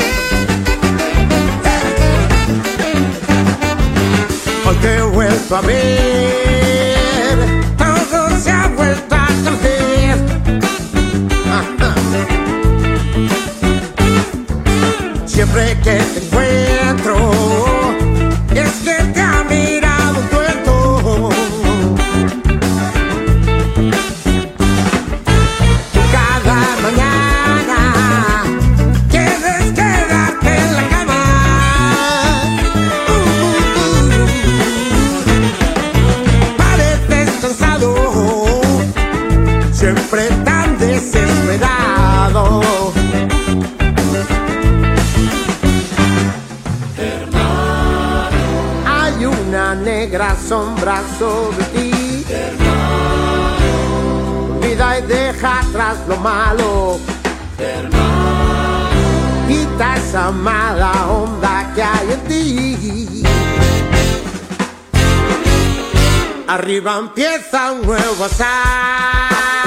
Hoy te he vuelto a ver, todo se ha vuelto a torcer. Ajá. Siempre que te encuentro, es que te ha mirado un tuerto. Cada mañana quieres quedarte en la cama. Uh, uh, uh. Pareces cansado, siempre tan desesperado. Hay una negra sombra sobre ti, hermano. Olvida y deja atrás lo malo, hermano. Quita esa mala onda que hay en ti. Arriba empieza un nuevo asalto.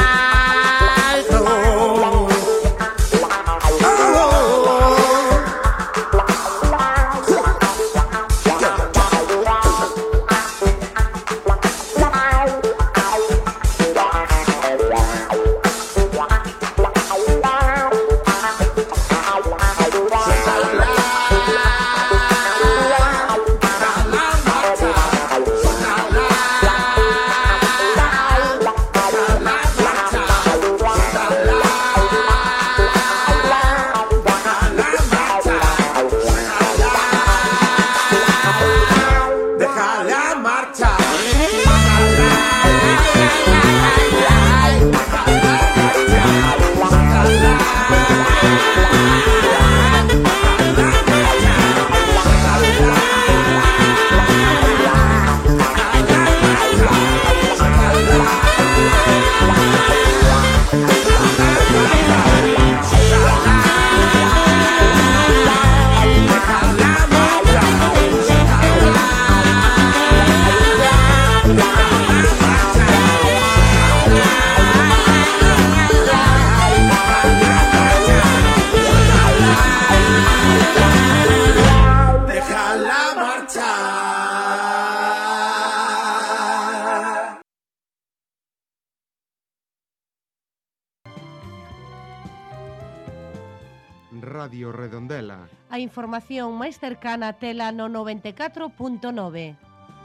Radio Redondela. A información máis cercana tela no noventa e catro punto nove.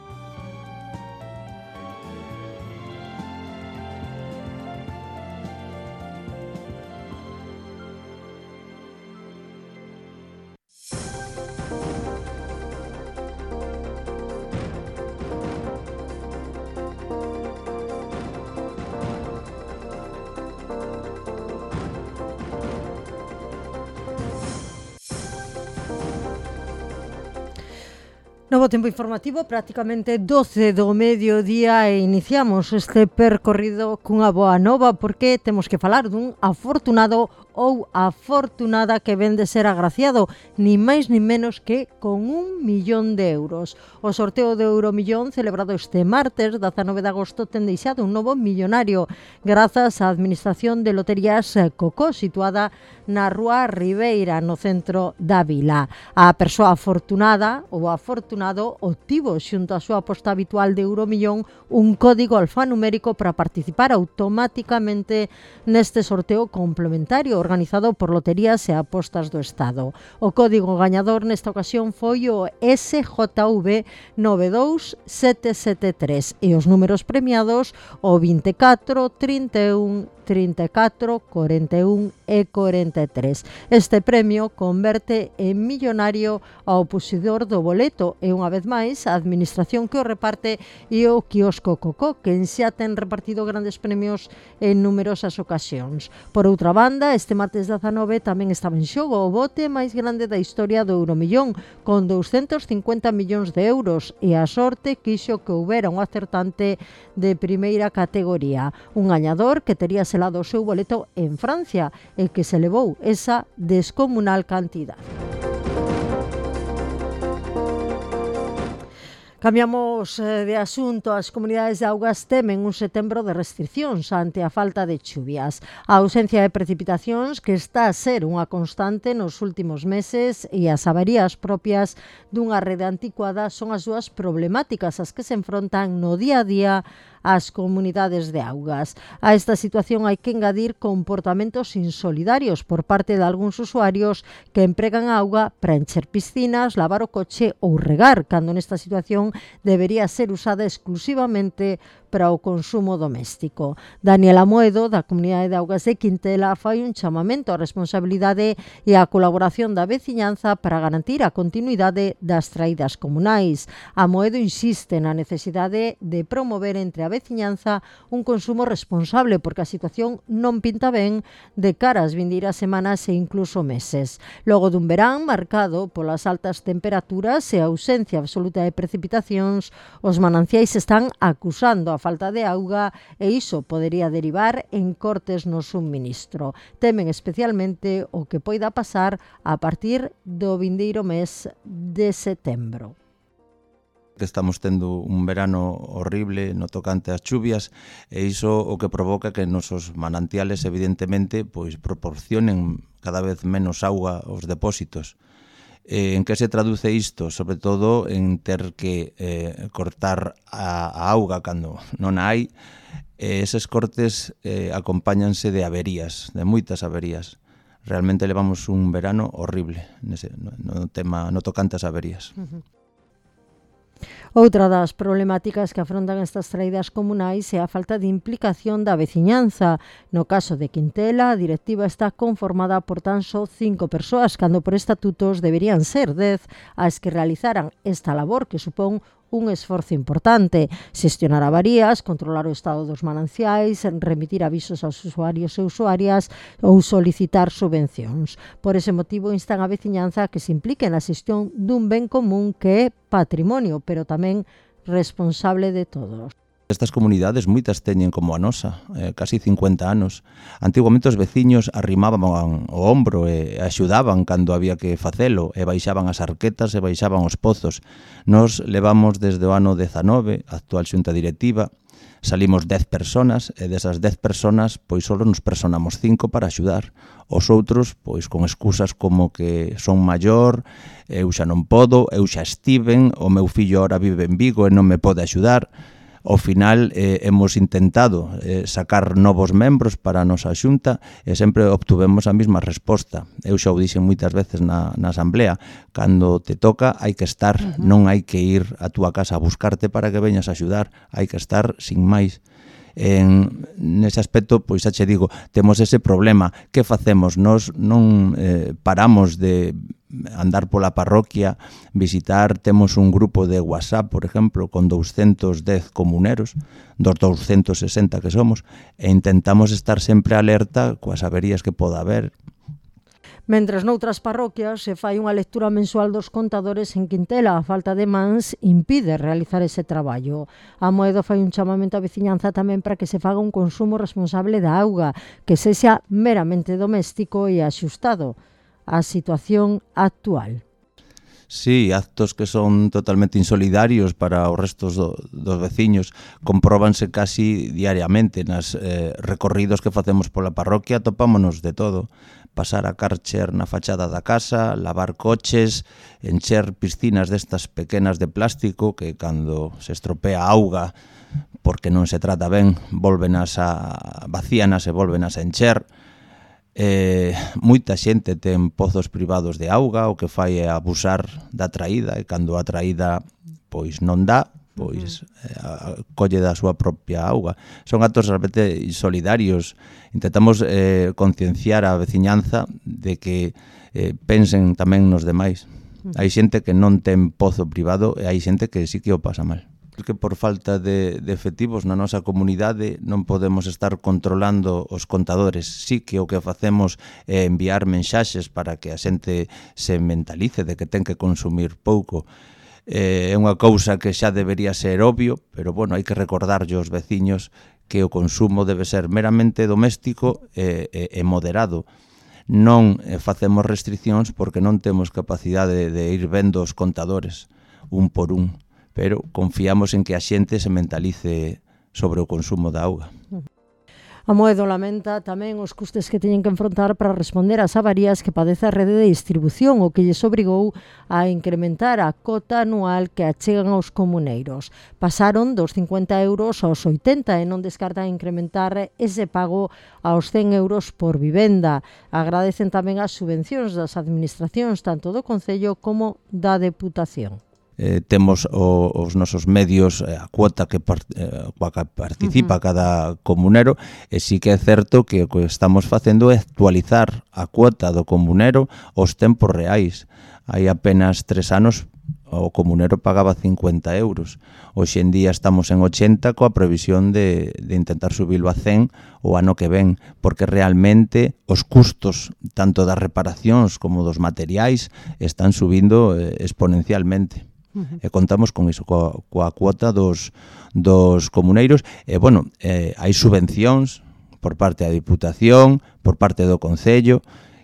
Novo tempo informativo, prácticamente doce do mediodía e iniciamos este percorrido cunha boa nova porque temos que falar dun afortunado ou afortunada que ven de ser agraciado, ni máis ni menos que con un millón de euros. O sorteo de Euromillón celebrado este martes, dezanove de agosto, ten deixado un novo millonario grazas á Administración de Loterías Cocó, situada na Rúa Ribeira, no centro da vila. A persoa afortunada ou afortunado obtivo xunto a súa aposta habitual de Euromillón un código alfanumérico para participar automáticamente neste sorteo complementario organizado por Loterías e Apostas do Estado. O código gañador nesta ocasión foi o S J V nove dous sete sete tres e os números premiados o vinte e catro, trinta e un trinta e catro, cuarenta e un e cuarenta e tres. Este premio converte en millonario ao posuidor do boleto e, unha vez máis, a administración que o reparte e o quiosco Cocó, que xa ten repartido grandes premios en numerosas ocasións. Por outra banda, este martes dezanove tamén estaba en xogo o bote máis grande da historia do Euromillón, con douscentos cincuenta millóns de euros, e a sorte quixo que houbera un acertante de primeira categoría, un gañador que tería selado o seu boleto en Francia e que se levou esa descomunal cantidade. Cambiamos de asunto. As comunidades de augas temen un setembro de restriccións ante a falta de chuvias. A ausencia de precipitacións, que está a ser unha constante nos últimos meses, e as avarías propias dunha rede anticuada son as dúas problemáticas as que se enfrontan no día a día as comunidades de augas. A esta situación hai que engadir comportamentos insolidarios por parte de algúns usuarios que empregan a auga para encher piscinas, lavar o coche ou regar, cando nesta situación debería ser usada exclusivamente para o consumo doméstico. Daniela Moedo, da Comunidade de Augas de Quintela, fai un chamamento á responsabilidade e á colaboración da veciñanza para garantir a continuidade das traídas comunais. A Moedo insiste na necesidade de promover entre a veciñanza un consumo responsable, porque a situación non pinta ben de cara ás vindeiras semanas e incluso meses. Logo dun verán marcado polas altas temperaturas e a ausencia absoluta de precipitacións, os mananciais están acusando a falta de auga e iso podería derivar en cortes no suministro. Temen especialmente o que poida pasar a partir do vindeiro mes de setembro. Que estamos tendo un verano horrible no tocante ás chuvias, e iso o que provoca que nosos manantiales evidentemente pois proporcionen cada vez menos auga aos depósitos. Eh, en que se traduce isto? Sobre todo en ter que eh, cortar a, a auga cando non hai. Eh, eses cortes eh, acompáñanse de averías, de moitas averías. Realmente levamos un verano horrible nese, no, no tema, no tocante ás averías. Uh-huh. Outra das problemáticas que afrontan estas traídas comunais é a falta de implicación da veciñanza. No caso de Quintela, a directiva está conformada por tan só cinco persoas, cando por estatutos deberían ser dez as que realizaran esta labor, que supón un esforzo importante: xestionar avarías, controlar o estado dos mananciais, remitir avisos aos usuarios e usuarias ou solicitar subvencións. Por ese motivo instan a veciñanza que se implique na xestión dun ben común que é patrimonio, pero tamén responsable de todos. Estas comunidades moitas teñen como a nosa, eh, casi cincuenta anos. Antiguamente os veciños arrimaban o ombro e axudaban cando había que facelo, e baixaban as arquetas e baixaban os pozos. Nos levamos desde o ano dezanove, a actual xunta directiva, salimos dez personas, e desas dez personas pois só nos personamos cinco para axudar. Os outros, pois con excusas como que son maior, eu xa non podo, eu xa estiven, o meu fillo ahora vive en Vigo e non me pode axudar. Ao final eh, hemos intentado eh, sacar novos membros para a nosa xunta e sempre obtuvemos a mesma resposta. Eu xa o dixen moitas veces na, na asamblea: cando te toca hai que estar, uh-huh. non hai que ir a túa casa a buscarte para que veñas a axudar, hai que estar sin máis. En nese aspecto, pois xa che digo, temos ese problema. Que facemos? Nos non eh, paramos de andar pola parroquia, visitar, temos un grupo de WhatsApp, por exemplo, con doscientos dez comuneros, dos doscientos sesenta que somos, e intentamos estar sempre alerta coas averías que poda haber. Mentres noutras parroquias se fai unha lectura mensual dos contadores, en Quintela a falta de mans impide realizar ese traballo. A Moedo fai un chamamento á veciñanza tamén para que se faga un consumo responsable da auga, que sexa meramente doméstico e axustado á situación actual. Sí, actos que son totalmente insolidarios para os restos do, dos veciños compróbanse casi diariamente nas eh, recorridos que facemos pola parroquia. Topámonos de todo: pasar a Karcher na fachada da casa, lavar coches, encher piscinas destas pequenas de plástico que cando se estropea a auga porque non se trata ben, volvenas a vacíanas e volvenas a encher. Eh, moita xente ten pozos privados de auga, o que fai é abusar da traída, e cando a traída pois non dá, pois uh-huh. eh, colle da súa propia auga. Son actos realmente solidarios. Intentamos eh, concienciar a veciñanza de que eh, pensen tamén nos demais. Uh-huh. Hai xente que non ten pozo privado e hai xente que sí que o pasa mal. Que por falta de, de efectivos na nosa comunidade non podemos estar controlando os contadores. Sí que o que facemos é enviar mensaxes para que a xente se mentalice de que ten que consumir pouco. É unha cousa que xa debería ser obvio, pero bueno, hai que recordarlle aos veciños que o consumo debe ser meramente doméstico e, e, e moderado. Non facemos restriccións porque non temos capacidade de ir vendo os contadores un por un, pero confiamos en que a xente se mentalice sobre o consumo da auga. Amoedo lamenta tamén os custes que teñen que enfrontar para responder ás avarías que padece a rede de distribución, o que lles obrigou a incrementar a cota anual que achegan aos comuneiros. Pasaron dos cincuenta euros aos oitenta e non descartan incrementar ese pago aos cen euros por vivenda. Agradecen tamén as subvencións das administracións, tanto do Concello como da Deputación. Eh, temos o, os nosos medios, eh, a cuota que, par, eh, coa que participa uh-huh. cada comunero, e sí que é certo que o que estamos facendo é actualizar a cuota do comunero aos tempos reais. Hai apenas tres anos o comunero pagaba cincuenta euros. Hoxe en día estamos en ochenta coa previsión de, de intentar subirlo a cen o ano que ven, porque realmente os custos tanto das reparacións como dos materiais están subindo eh, exponencialmente. Uh-huh. E contamos con iso, coa, coa cuota dos, dos comuneiros. E, bueno, eh, hai subvencións por parte da Diputación, por parte do Concello,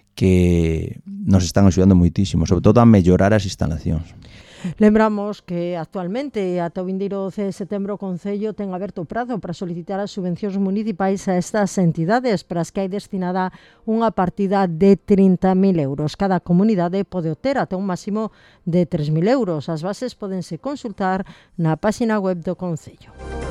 que nos están axudando moitísimo, sobre todo a mellorar as instalacións. Lembramos que actualmente ata o vindeiro doce de setembro o Concello ten aberto o prazo para solicitar as subvencións municipais a estas entidades, para as que hai destinada unha partida de trinta mil euros. Cada comunidade pode obter ata un máximo de tres mil euros. As bases pódense consultar na página web do Concello.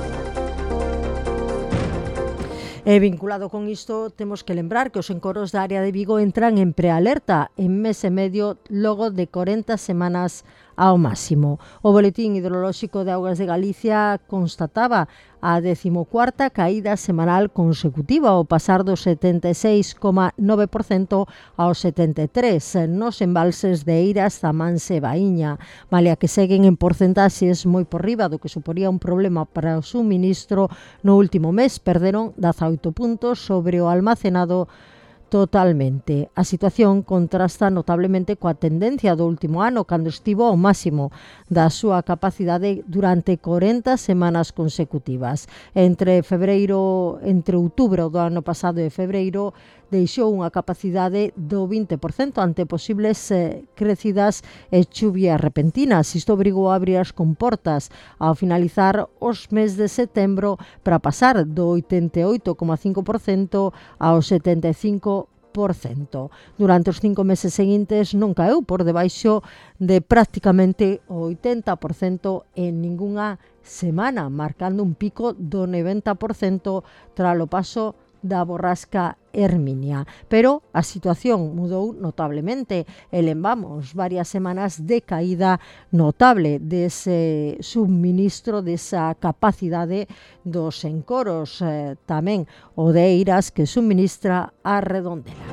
E vinculado con isto, temos que lembrar que os encoros da área de Vigo entran en prealerta en mes e medio logo de corenta semanas ao máximo. O Boletín Hidrolóxico de Augas de Galicia constataba a decimocuarta caída semanal consecutiva, ao pasar do setenta e seis coma nove por cento ao setenta e tres por cento nos embalses de Eiras, Zamanse e Baíña, malia que seguen en porcentaxes moi por riba do que suporía un problema para o suministro. No último mes perderon dezaoito puntos sobre o almacenado totalmente. A situación contrasta notablemente coa tendencia do último ano, cando estivo ao máximo da súa capacidade durante corenta semanas consecutivas. Entre febreiro, entre outubro do ano pasado e febreiro, deixou unha capacidade do vinte por cento ante posibles eh, crecidas e chuvias repentinas. Isto obrigou a abrir as comportas ao finalizar os meses de setembro para pasar do oitenta e oito coma cinco por cento ao setenta e cinco por cento. Durante os cinco meses seguintes non caeu por debaixo de prácticamente o oitenta por cento en ningunha semana, marcando un pico do noventa por cento tras o paso da borrasca Herminia. Pero a situación mudou notablemente e lembamos varias semanas de caída notable dese subministro, desa capacidade dos encoros, eh, tamén o de Eiras, que subministra a Redondela.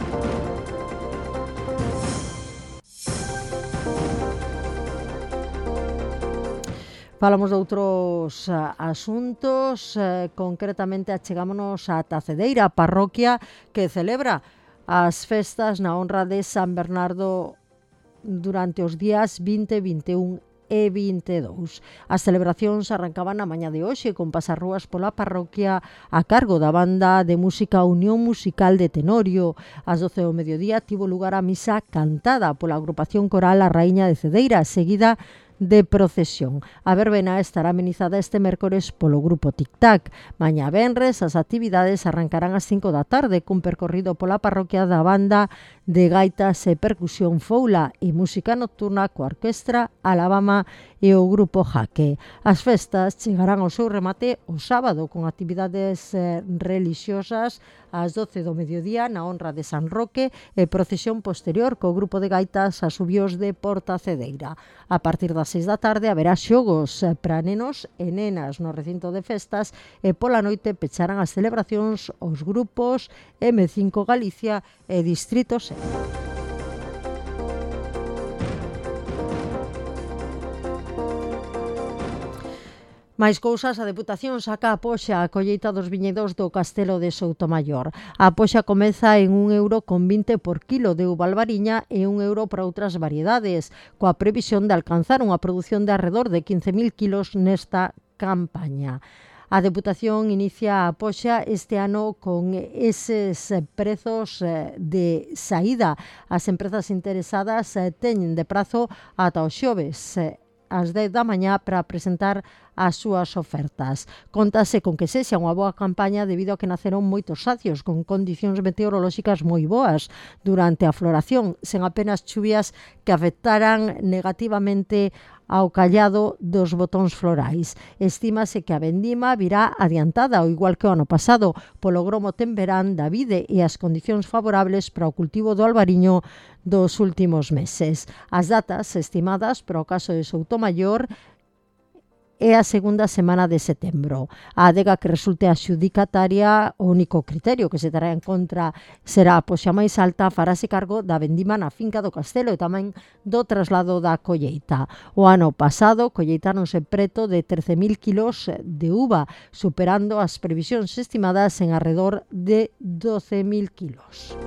Falamos de outros uh, asuntos, uh, concretamente achegámonos a Tacedeira, a parroquia que celebra as festas na honra de San Bernardo durante os días vinte, vinte e un e vinte e dous. As celebracións arrancaban a mañá de hoxe con pasarrúas pola parroquia a cargo da banda de música Unión Musical de Tenorio. Ás doce do mediodía tivo lugar a misa cantada pola agrupación coral A Raíña de Cedeira, seguida de procesión. A verbena estará amenizada este mércores polo grupo Tic Tac. Mañá venres as actividades arrancarán ás cinco da tarde cun percorrido pola parroquia da banda de gaitas e percusión Foula e música nocturna coa orquestra Alabama e o Grupo Jaque. As festas chegarán ao seu remate o sábado con actividades eh, religiosas ás doce do mediodía na honra de San Roque e procesión posterior co grupo de gaitas a Subiós de Porta Cedeira. A partir das seis da tarde haberá xogos para nenos e nenas no recinto de festas e pola noite pecharán as celebracións os grupos eme cinco Galicia e Distrito seis. Mais cousas, a Deputación saca a poxa a colleita dos viñedos do Castelo de Soutomaior. A poxa comeza en un euro con vinte por kilo de uva albariña e un euro para outras variedades, coa previsión de alcanzar unha produción de arredor de quince mil kilos nesta campaña. A Deputación inicia a poxa este ano con eses prezos de saída. As empresas interesadas teñen de prazo ata o xoves ás dez da mañá para presentar as súas ofertas. Contase con que sexa unha boa campaña debido a que naceron moitos sacios con condicións meteorolóxicas moi boas durante a floración, sen apenas chuvias que afectaran negativamente ao callado dos botóns florais. Estímase que a vendima virá adiantada, ao igual que o ano pasado, polo gromo temperán da vide e as condicións favorables para o cultivo do albariño dos últimos meses. As datas estimadas para o caso de Soutomaior é a segunda semana de setembro. A adega que resulte adxudicataria, o único criterio que se terá en contra será a poxa máis alta, farase cargo da vendima na finca do Castelo e tamén do traslado da colleita. O ano pasado colleitáronse preto de trece mil kilos de uva, superando as previsións estimadas en arredor de doce mil kilos.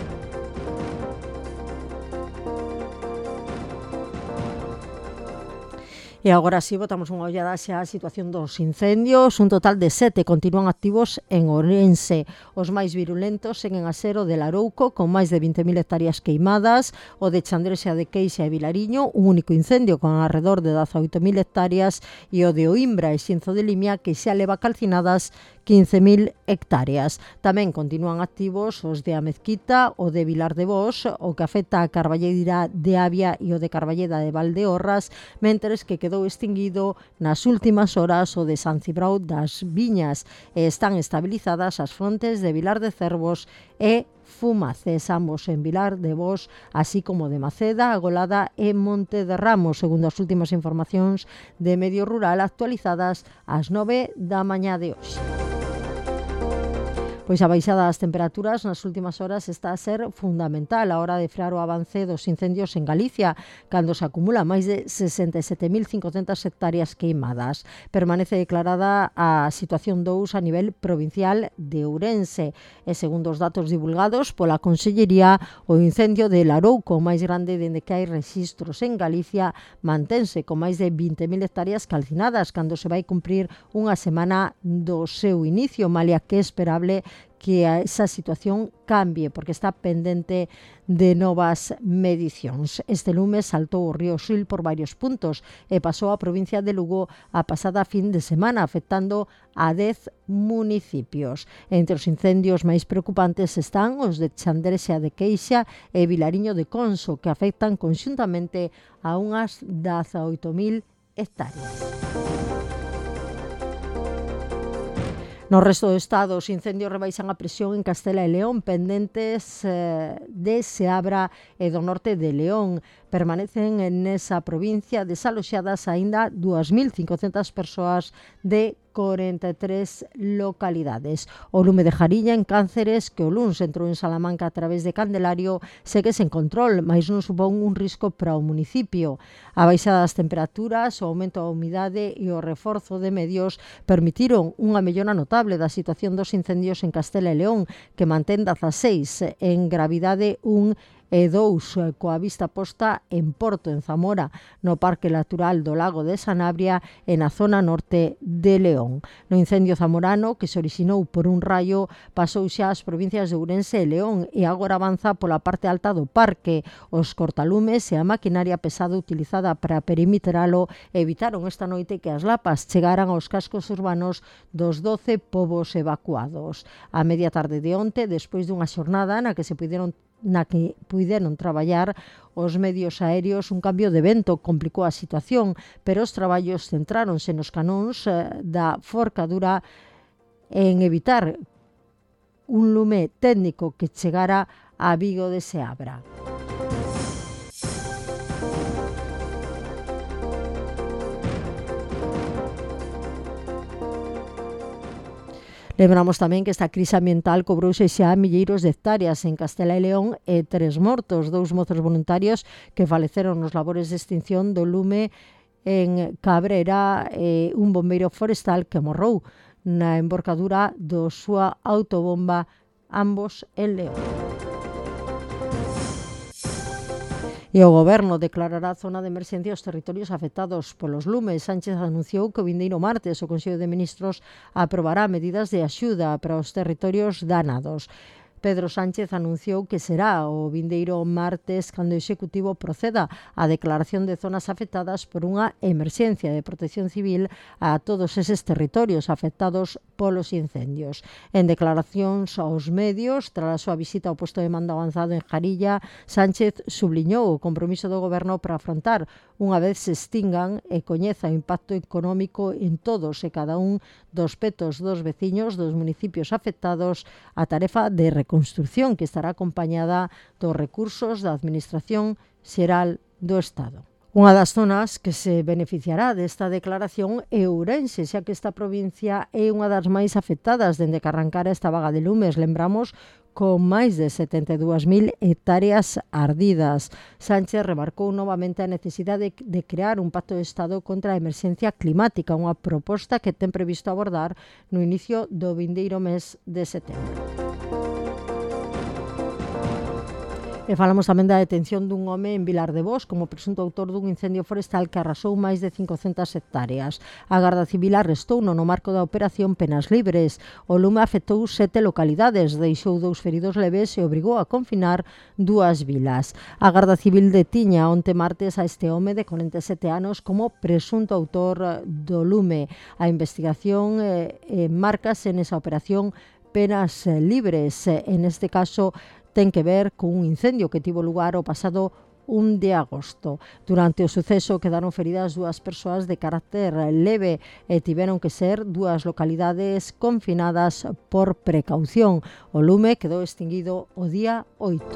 E agora si botamos unha ollada xa a situación dos incendios. Un total de sete continúan activos en Ourense. Os máis virulentos seguen a ser o de Larouco, con máis de vinte mil hectáreas queimadas, o de Chandrexa de Queixa e Vilariño, un único incendio con alrededor de dezaoito mil hectáreas, e o de Oimbra e Xinzo de Limia, que xa leva calcinadas quince mil hectáreas. Tamén continúan activos os de A Mezquita, o de Vilar de Vos, o que afecta a Carballeira de Avia e o de Carballeda de Valdeorras, mentres que quedou extinguido nas últimas horas o de San Cibrao das Viñas, e están estabilizadas as frontes de Vilar de Cervos e Fumaces, ambos en Vilar de Vos, así como de Maceda, Agolada e Monte de Ramos, segundo as últimas informacións de Medio Rural actualizadas ás nove da mañá de hoxe. Pois a baixada das temperaturas nas últimas horas está a ser fundamental a hora de frear o avance dos incendios en Galicia, cando se acumula máis de sesenta e sete mil cincocentas hectáreas queimadas. Permanece declarada a situación dous a nivel provincial de Ourense e, segundo os datos divulgados pola Consellería, o incendio de Larouco, máis grande dende que hai registros en Galicia, mantense con máis de vinte mil hectáreas calcinadas cando se vai cumprir unha semana do seu inicio, malia que é esperable que esa situación cambie, porque está pendente de novas medicións. Este lumes saltou o río Sil por varios puntos e pasou a provincia de Lugo a pasada fin de semana, afectando a dez municipios. Entre os incendios máis preocupantes están os de Chandrexa de Queixa e Vilariño de Conso, que afectan conxuntamente a unhas dezaoito mil hectáreas. No resto do Estado, os incendios rebaixan a presión en Castela e León, pendentes eh, de Seabra e do norte de León. Permanecen nesa provincia desaloxadas aínda dúas mil cincocentas persoas de corenta e tres localidades. O lume de Jariña en Cánceres, que o luns entrou en Salamanca a través de Candelario, segue sen control, mas non supón un risco para o municipio. A baixada das temperaturas, o aumento da humidade e o reforzo de medios permitiron unha mellora notable da situación dos incendios en Castela e León, que mantén dezaseis en gravidade un e dous coa vista posta en Porto, en Zamora, no Parque Natural do Lago de Sanabria e na zona norte de León. No incendio zamorano, que se orixinou por un raio, pasou xa as provincias de Ourense e León e agora avanza pola parte alta do parque. Os cortalumes e a maquinaria pesada utilizada para perimetralo evitaron esta noite que as lapas chegaran aos cascos urbanos dos doce povos evacuados. A media tarde de onte, despois dunha xornada na que se puderon na que puideron traballar os medios aéreos. Un cambio de vento complicou a situación, pero os traballos centráronse nos canóns eh, da forcadura en evitar un lume técnico que chegara a Vigo de Seabra. Lembramos tamén que esta crise ambiental cobrouse xa milleiros de hectáreas en Castela e León e tres mortos, dous mozos voluntarios que faleceron nos labores de extinción do lume en Cabrera e un bombeiro forestal que morrou na emborcadura do súa autobomba, ambos en León. E o Goberno declarará zona de emerxencia os territorios afectados polos lumes. Sánchez anunciou que o vindeiro martes o Consello de Ministros aprobará medidas de axuda para os territorios danados. Pedro Sánchez anunciou que será o vindeiro martes cando o Executivo proceda á declaración de zonas afectadas por unha emerxencia de protección civil a todos eses territorios afectados polos incendios. En declaracións aos medios, tras a súa visita ao posto de mando avanzado en Jarilla, Sánchez subliñou o compromiso do Goberno para afrontar unha vez se extingan e coñeza o impacto económico en todos e cada un dos petos dos veciños dos municipios afectados a tarefa de reconstrucción que estará acompañada dos recursos da Administración Xeral do Estado. Unha das zonas que se beneficiará desta declaración é Ourense, xa que esta provincia é unha das máis afectadas dende que arrancara esta vaga de lumes. Lembramos con máis de setenta e dúas mil hectáreas ardidas. Sánchez remarcou novamente a necesidade de, de crear un pacto de Estado contra a emerxencia climática, unha proposta que ten previsto abordar no inicio do vindeiro mes de setembro. E falamos tamén da detención dun home en Vilar de Bos como presunto autor dun incendio forestal que arrasou máis de cincocentas hectáreas. A Garda Civil arrestouno no marco da operación Penas Libres. O lume afectou sete localidades, deixou dous feridos leves e obrigou a confinar dúas vilas. A Garda Civil detiña onte martes a este home de corenta e sete anos como presunto autor do lume. A investigación eh, eh, marcase nesa operación Penas Libres. En este caso, ten que ver con un incendio que tivo lugar o pasado un de agosto. Durante o suceso quedaron feridas dúas persoas de carácter leve e tiveron que ser dúas localidades confinadas por precaución. O lume quedou extinguido o día oito.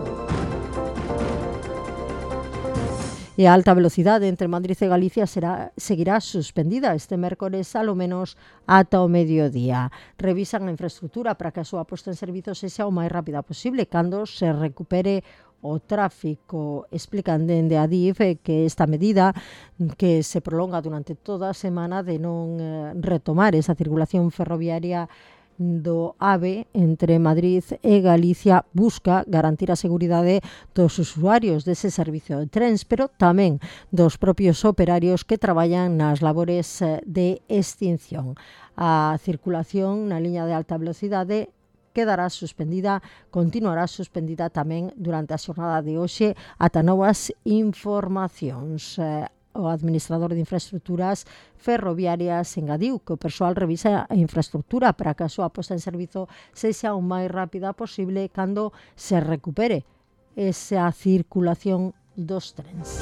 E a alta velocidade entre Madrid e Galicia será, seguirá suspendida este mércores alo menos ata o mediodía. Revisan a infraestructura para que a súa posta en servizo sexa o máis rápida posible cando se recupere o tráfico. Explican dende a D I F que esta medida que se prolonga durante toda a semana de non eh, retomar esa circulación ferroviaria do AVE entre Madrid e Galicia busca garantir a seguridade dos usuarios dese servicio de trens, pero tamén dos propios operarios que traballan nas labores de extinción. A circulación na liña de alta velocidade quedará suspendida, continuará suspendida tamén durante a xornada de hoxe ata novas informacións. O administrador de infraestructuras ferroviarias engadiu que o persoal revisa a infraestructura para que a súa posta en servizo sexa o máis rápida posible cando se recupere esa circulación dos trens.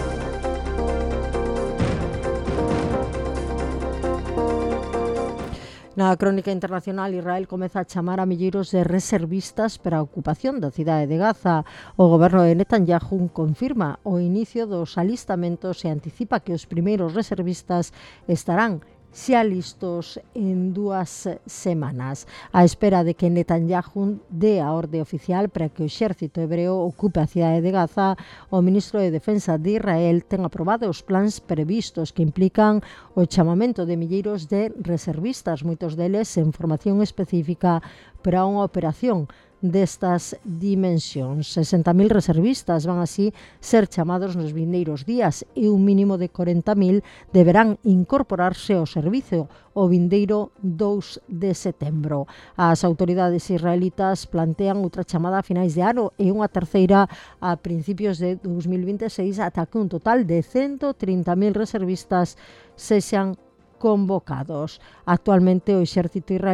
Na crónica internacional, Israel comeza a chamar a milleiros de reservistas para a ocupación da cidade de Gaza. O goberno de Netanyahu confirma o inicio dos alistamentos e anticipa que os primeiros reservistas estarán xa listos en dúas semanas. A espera de que Netanyahu dé a orde oficial para que o exército hebreo ocupe a cidade de Gaza, o ministro de Defensa de Israel ten aprobado os plans previstos que implican o chamamento de milleiros de reservistas, moitos deles en formación específica para unha operación destas dimensións. sesenta mil reservistas van así ser chamados nos vindeiros días e un mínimo de corenta mil deberán incorporarse ao servicio o vindeiro dous de setembro. As autoridades israelitas plantean outra chamada a finais de ano e unha terceira a principios de dous mil vinte e seis ata que un total de ciento trinta mil reservistas sexan convocados. Actualmente o exército israelí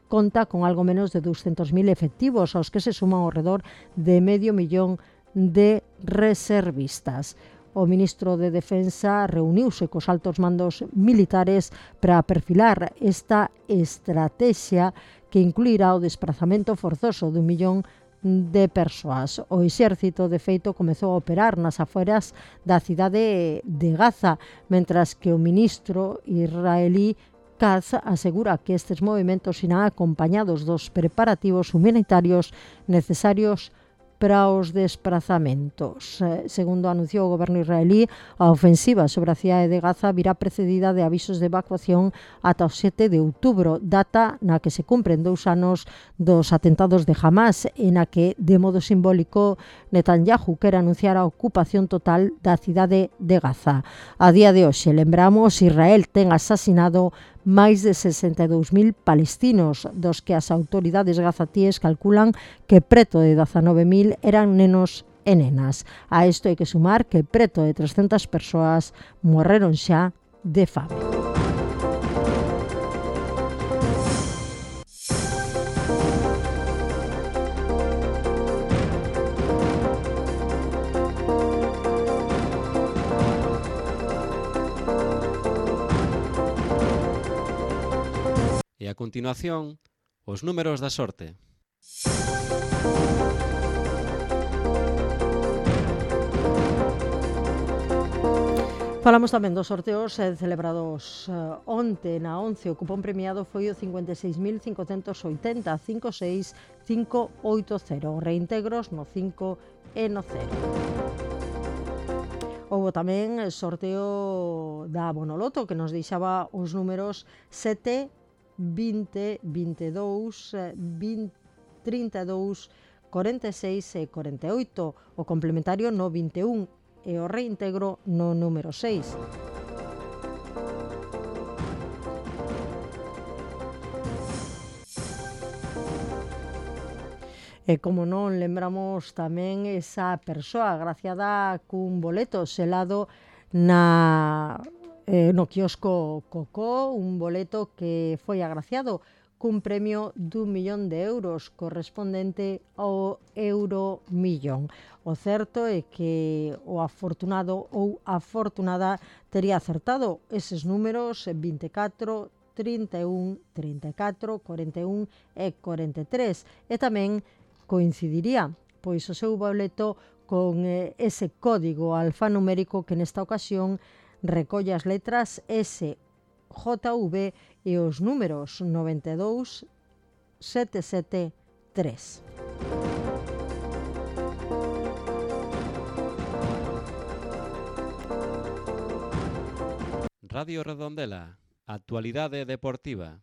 conta con algo menos de douscentos mil efectivos, aos que se suman ao redor de medio millón de reservistas. O ministro de Defensa reuniuse cos altos mandos militares para perfilar esta estrategia que incluirá o desprazamento forzoso dun millón de persoas. O exército, de feito, comezou a operar nas afueras da cidade de Gaza, mentras que o ministro israelí Katz asegura que estes movimentos irán acompañados dos preparativos humanitarios necesarios para os desprazamentos. Segundo anunciou o goberno israelí, a ofensiva sobre a cidade de Gaza virá precedida de avisos de evacuación ata o sete de outubro, data na que se cumpren dous anos dos atentados de Hamas, e na que, de modo simbólico, Netanyahu quere anunciar a ocupación total da cidade de Gaza. A día de hoxe, lembramos, Israel ten asasinado máis de sesenta e dous mil palestinos, dos que as autoridades gazatíes calculan que preto de dezanove mil eran nenos e nenas. A isto hai que sumar que preto de trescentas persoas morreron xa de fame. E a continuación, os números da sorte. Falamos tamén dos sorteos eh, celebrados eh, onte na once. O cupón premiado foi o cincuenta e seis mil cincocentos oitenta, cinco seis cinco oito cero. Reintegros no cinco e no cero. Houbo tamén sorteo da Bonoloto, que nos deixaba os números sete, vinte, veintidós, vinte, trinta e dous, cuarenta e seis e cuarenta e oito. O complementario no vinte e un e o reintegro no número seis. E como non, lembramos tamén esa persoa agraciada cun boleto selado na eh, no quiosco Cocó, un boleto que foi agraciado cun premio dun millón de euros correspondente ao Euromillón. O certo é que o afortunado ou afortunada tería acertado eses números vinte e catro, trinta e un, trinta e catro, cuarenta e un e cuarenta e tres, e tamén coincidiría pois o seu boleto con eh, ese código alfanumérico que nesta ocasión recolle as letras S, J V e os números noventa e dous, setenta e sete, tres. Radio Redondela, actualidade deportiva.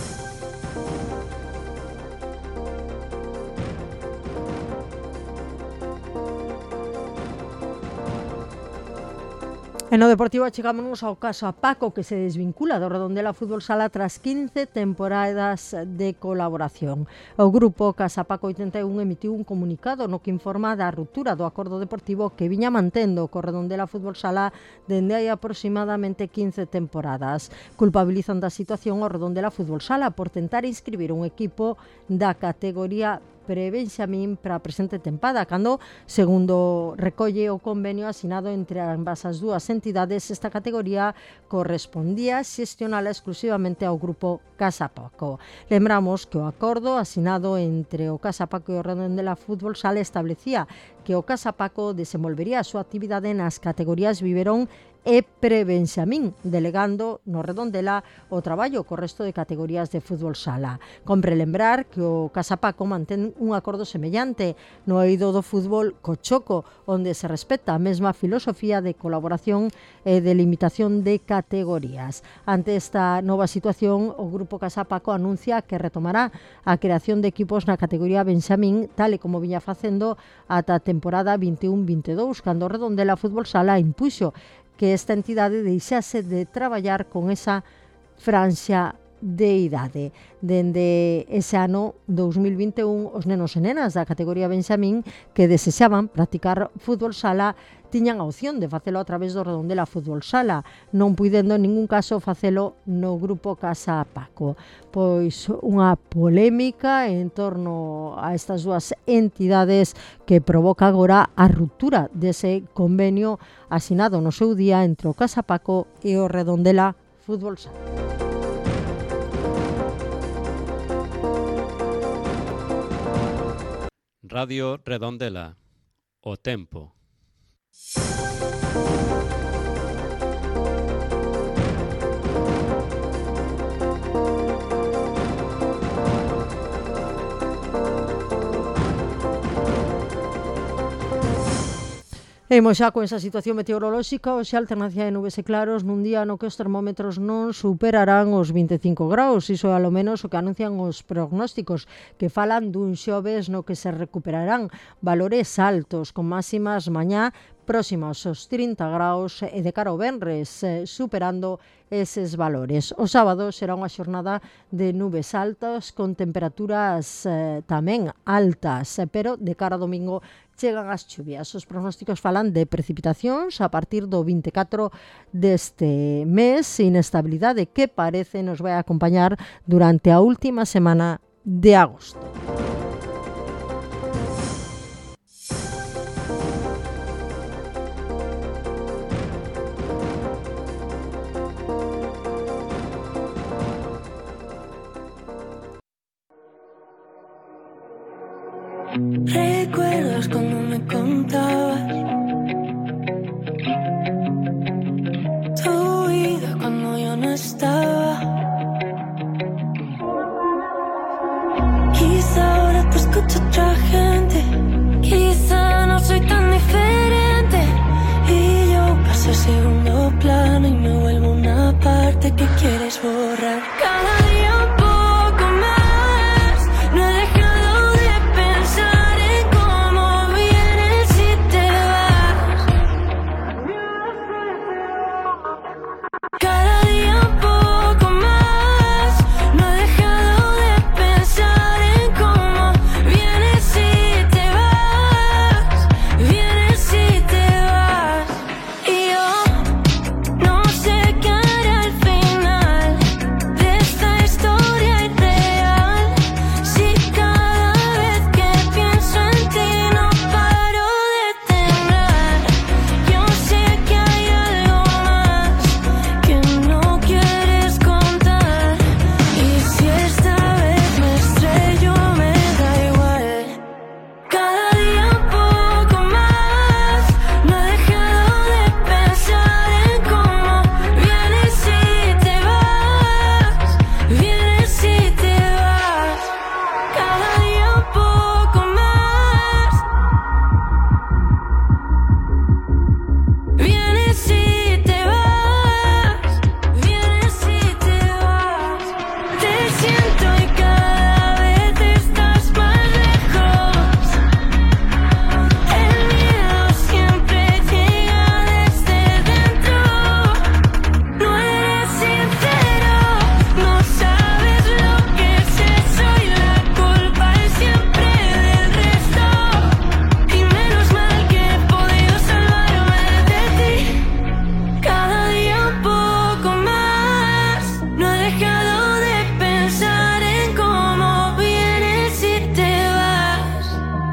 E no Deportivo chegámonos ao caso a Paco, que se desvincula do Redondela Fútbol Sala tras quince temporadas de colaboración. O grupo Casa Paco oitenta e un emitiu un comunicado no que informa da ruptura do acordo deportivo que viña mantendo co Redondela Fútbol Sala dende hai aproximadamente quince temporadas. Culpabilizan da situación o Redondela Fútbol Sala por tentar inscribir un equipo da categoría pre-Benxamín para a presente tempada, cando, segundo recolle o convenio asinado entre ambas as dúas entidades, esta categoría correspondía xestionala exclusivamente ao grupo Casa Paco. Lembramos que o acordo asinado entre o Casa Paco e o Redondela Fútbol Sala establecía que o Casa Paco desenvolvería a súa actividade nas categorías Biberón e pre-Benxamín, delegando no Redondela o traballo co resto de categorías de fútbol sala. Compre lembrar que o Casa Paco mantén un acordo semellante no eido do fútbol co Choco, onde se respecta a mesma filosofía de colaboración e de limitación de categorías. Ante esta nova situación, o grupo Casa Paco anuncia que retomará a creación de equipos na categoría Benxamín, tal e como viña facendo ata a temporada vinte e un vinte e dous, cando o Redondela Fútbol Sala impuxo que esta entidade deixase de traballar con esa franxa de idade. Dende ese ano dous mil vinte e un, os nenos e nenas da categoría Benxamín que desexaban practicar fútbol sala tiñan a opción de facelo a través do Redondela Fútbol Sala, non puidendo en ningún caso facelo no grupo Casa Paco. Pois unha polémica en torno a estas dúas entidades que provoca agora a ruptura dese convenio asinado no seu día entre o Casa Paco e o Redondela Fútbol Sala. Radio Redondela, o tempo. Imos xa con esa situación meteorolóxica, hoxe alternancia de nubes e claros nun día no que os termómetros non superarán os vinte e cinco graus, iso é alo menos o que anuncian os prognósticos, que falan dun xoves no que se recuperarán valores altos, con máximas mañá próximas aos trinta graus e de cara ao venres, eh, superando eses valores. O sábado será unha xornada de nubes altas con temperaturas eh, tamén altas, eh, pero de cara ao domingo chegan as chuvias. Os pronósticos falan de precipitacións a partir do vinte e catro deste mes, inestabilidade que parece nos vai acompañar durante a última semana de agosto. ¿Recuerdas cuando me contabas tu vida cuando yo no estaba? Quizá ahora te escucho otra gente, quizá no soy tan diferente y yo paso a segundo plano y me vuelvo una parte que quieres borrar. Cada día un poco más, no he dejado de pensar en cómo vienes si te vas. Cada día un poco más, no he dejado de pensar en cómo vienes si te vas, vienes si te vas. Y yo no sé qué haré al final de esta historia irreal. Si cada vez que pienso en ti no paro de temblar. Yo sé que hay algo más que no quieres contar. Y si esta vez me estrello me da igual. Cada día un poco más, no he dejado de pensar en cómo vienes si te vas, vienes si te vas. Cada día un poco más, vienes si te vas, vienes si te vas. Te siento y cada vez estás más lejos. El miedo siempre llega desde dentro. No eres sincero, no sabes lo que es eso y la culpa es siempre del resto. Y menos mal que he podido salvarme de ti. Cada día un poco más, no he dejado de pensar en cómo vienes si te vas.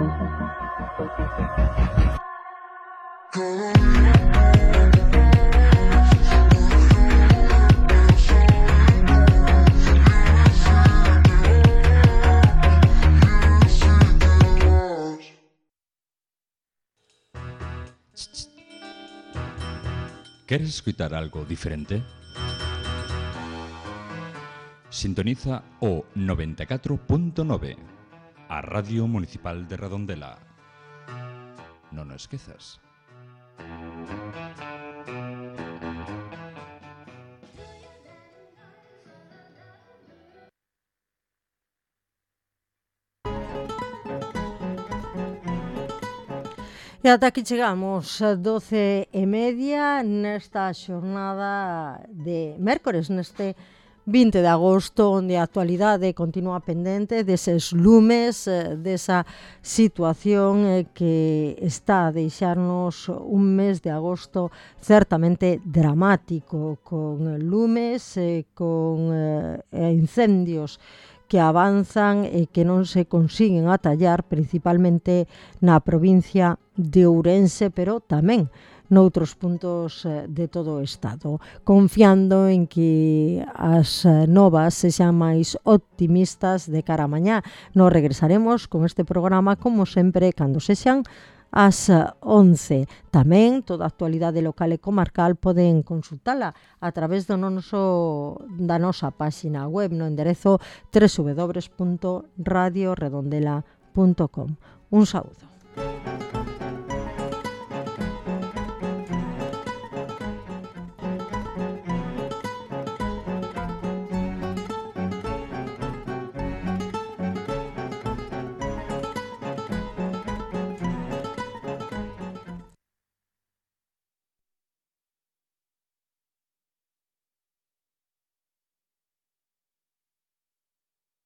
¿Quieres escuchar algo diferente? Sintoniza o noventa e catro punto nove, a Radio Municipal de Redondela. Non o esquezas. E ata aquí chegamos, doce e media, nesta xornada de mércores, neste vinte de agosto, onde a actualidade continúa pendente deses lumes, desa situación que está a deixarnos un mes de agosto certamente dramático, con lumes, con incendios que avanzan e que non se consiguen atallar, principalmente na provincia de Ourense, pero tamén noutros puntos de todo o Estado, confiando en que as novas sexan máis optimistas de cara a mañá. Nos regresaremos con este programa, como sempre, cando sexan ás once. Tamén toda a actualidade local e comarcal poden consultala a través do noso, da nosa páxina web no enderezo doble u doble u doble u punto radio redondela punto com. Un saúdo.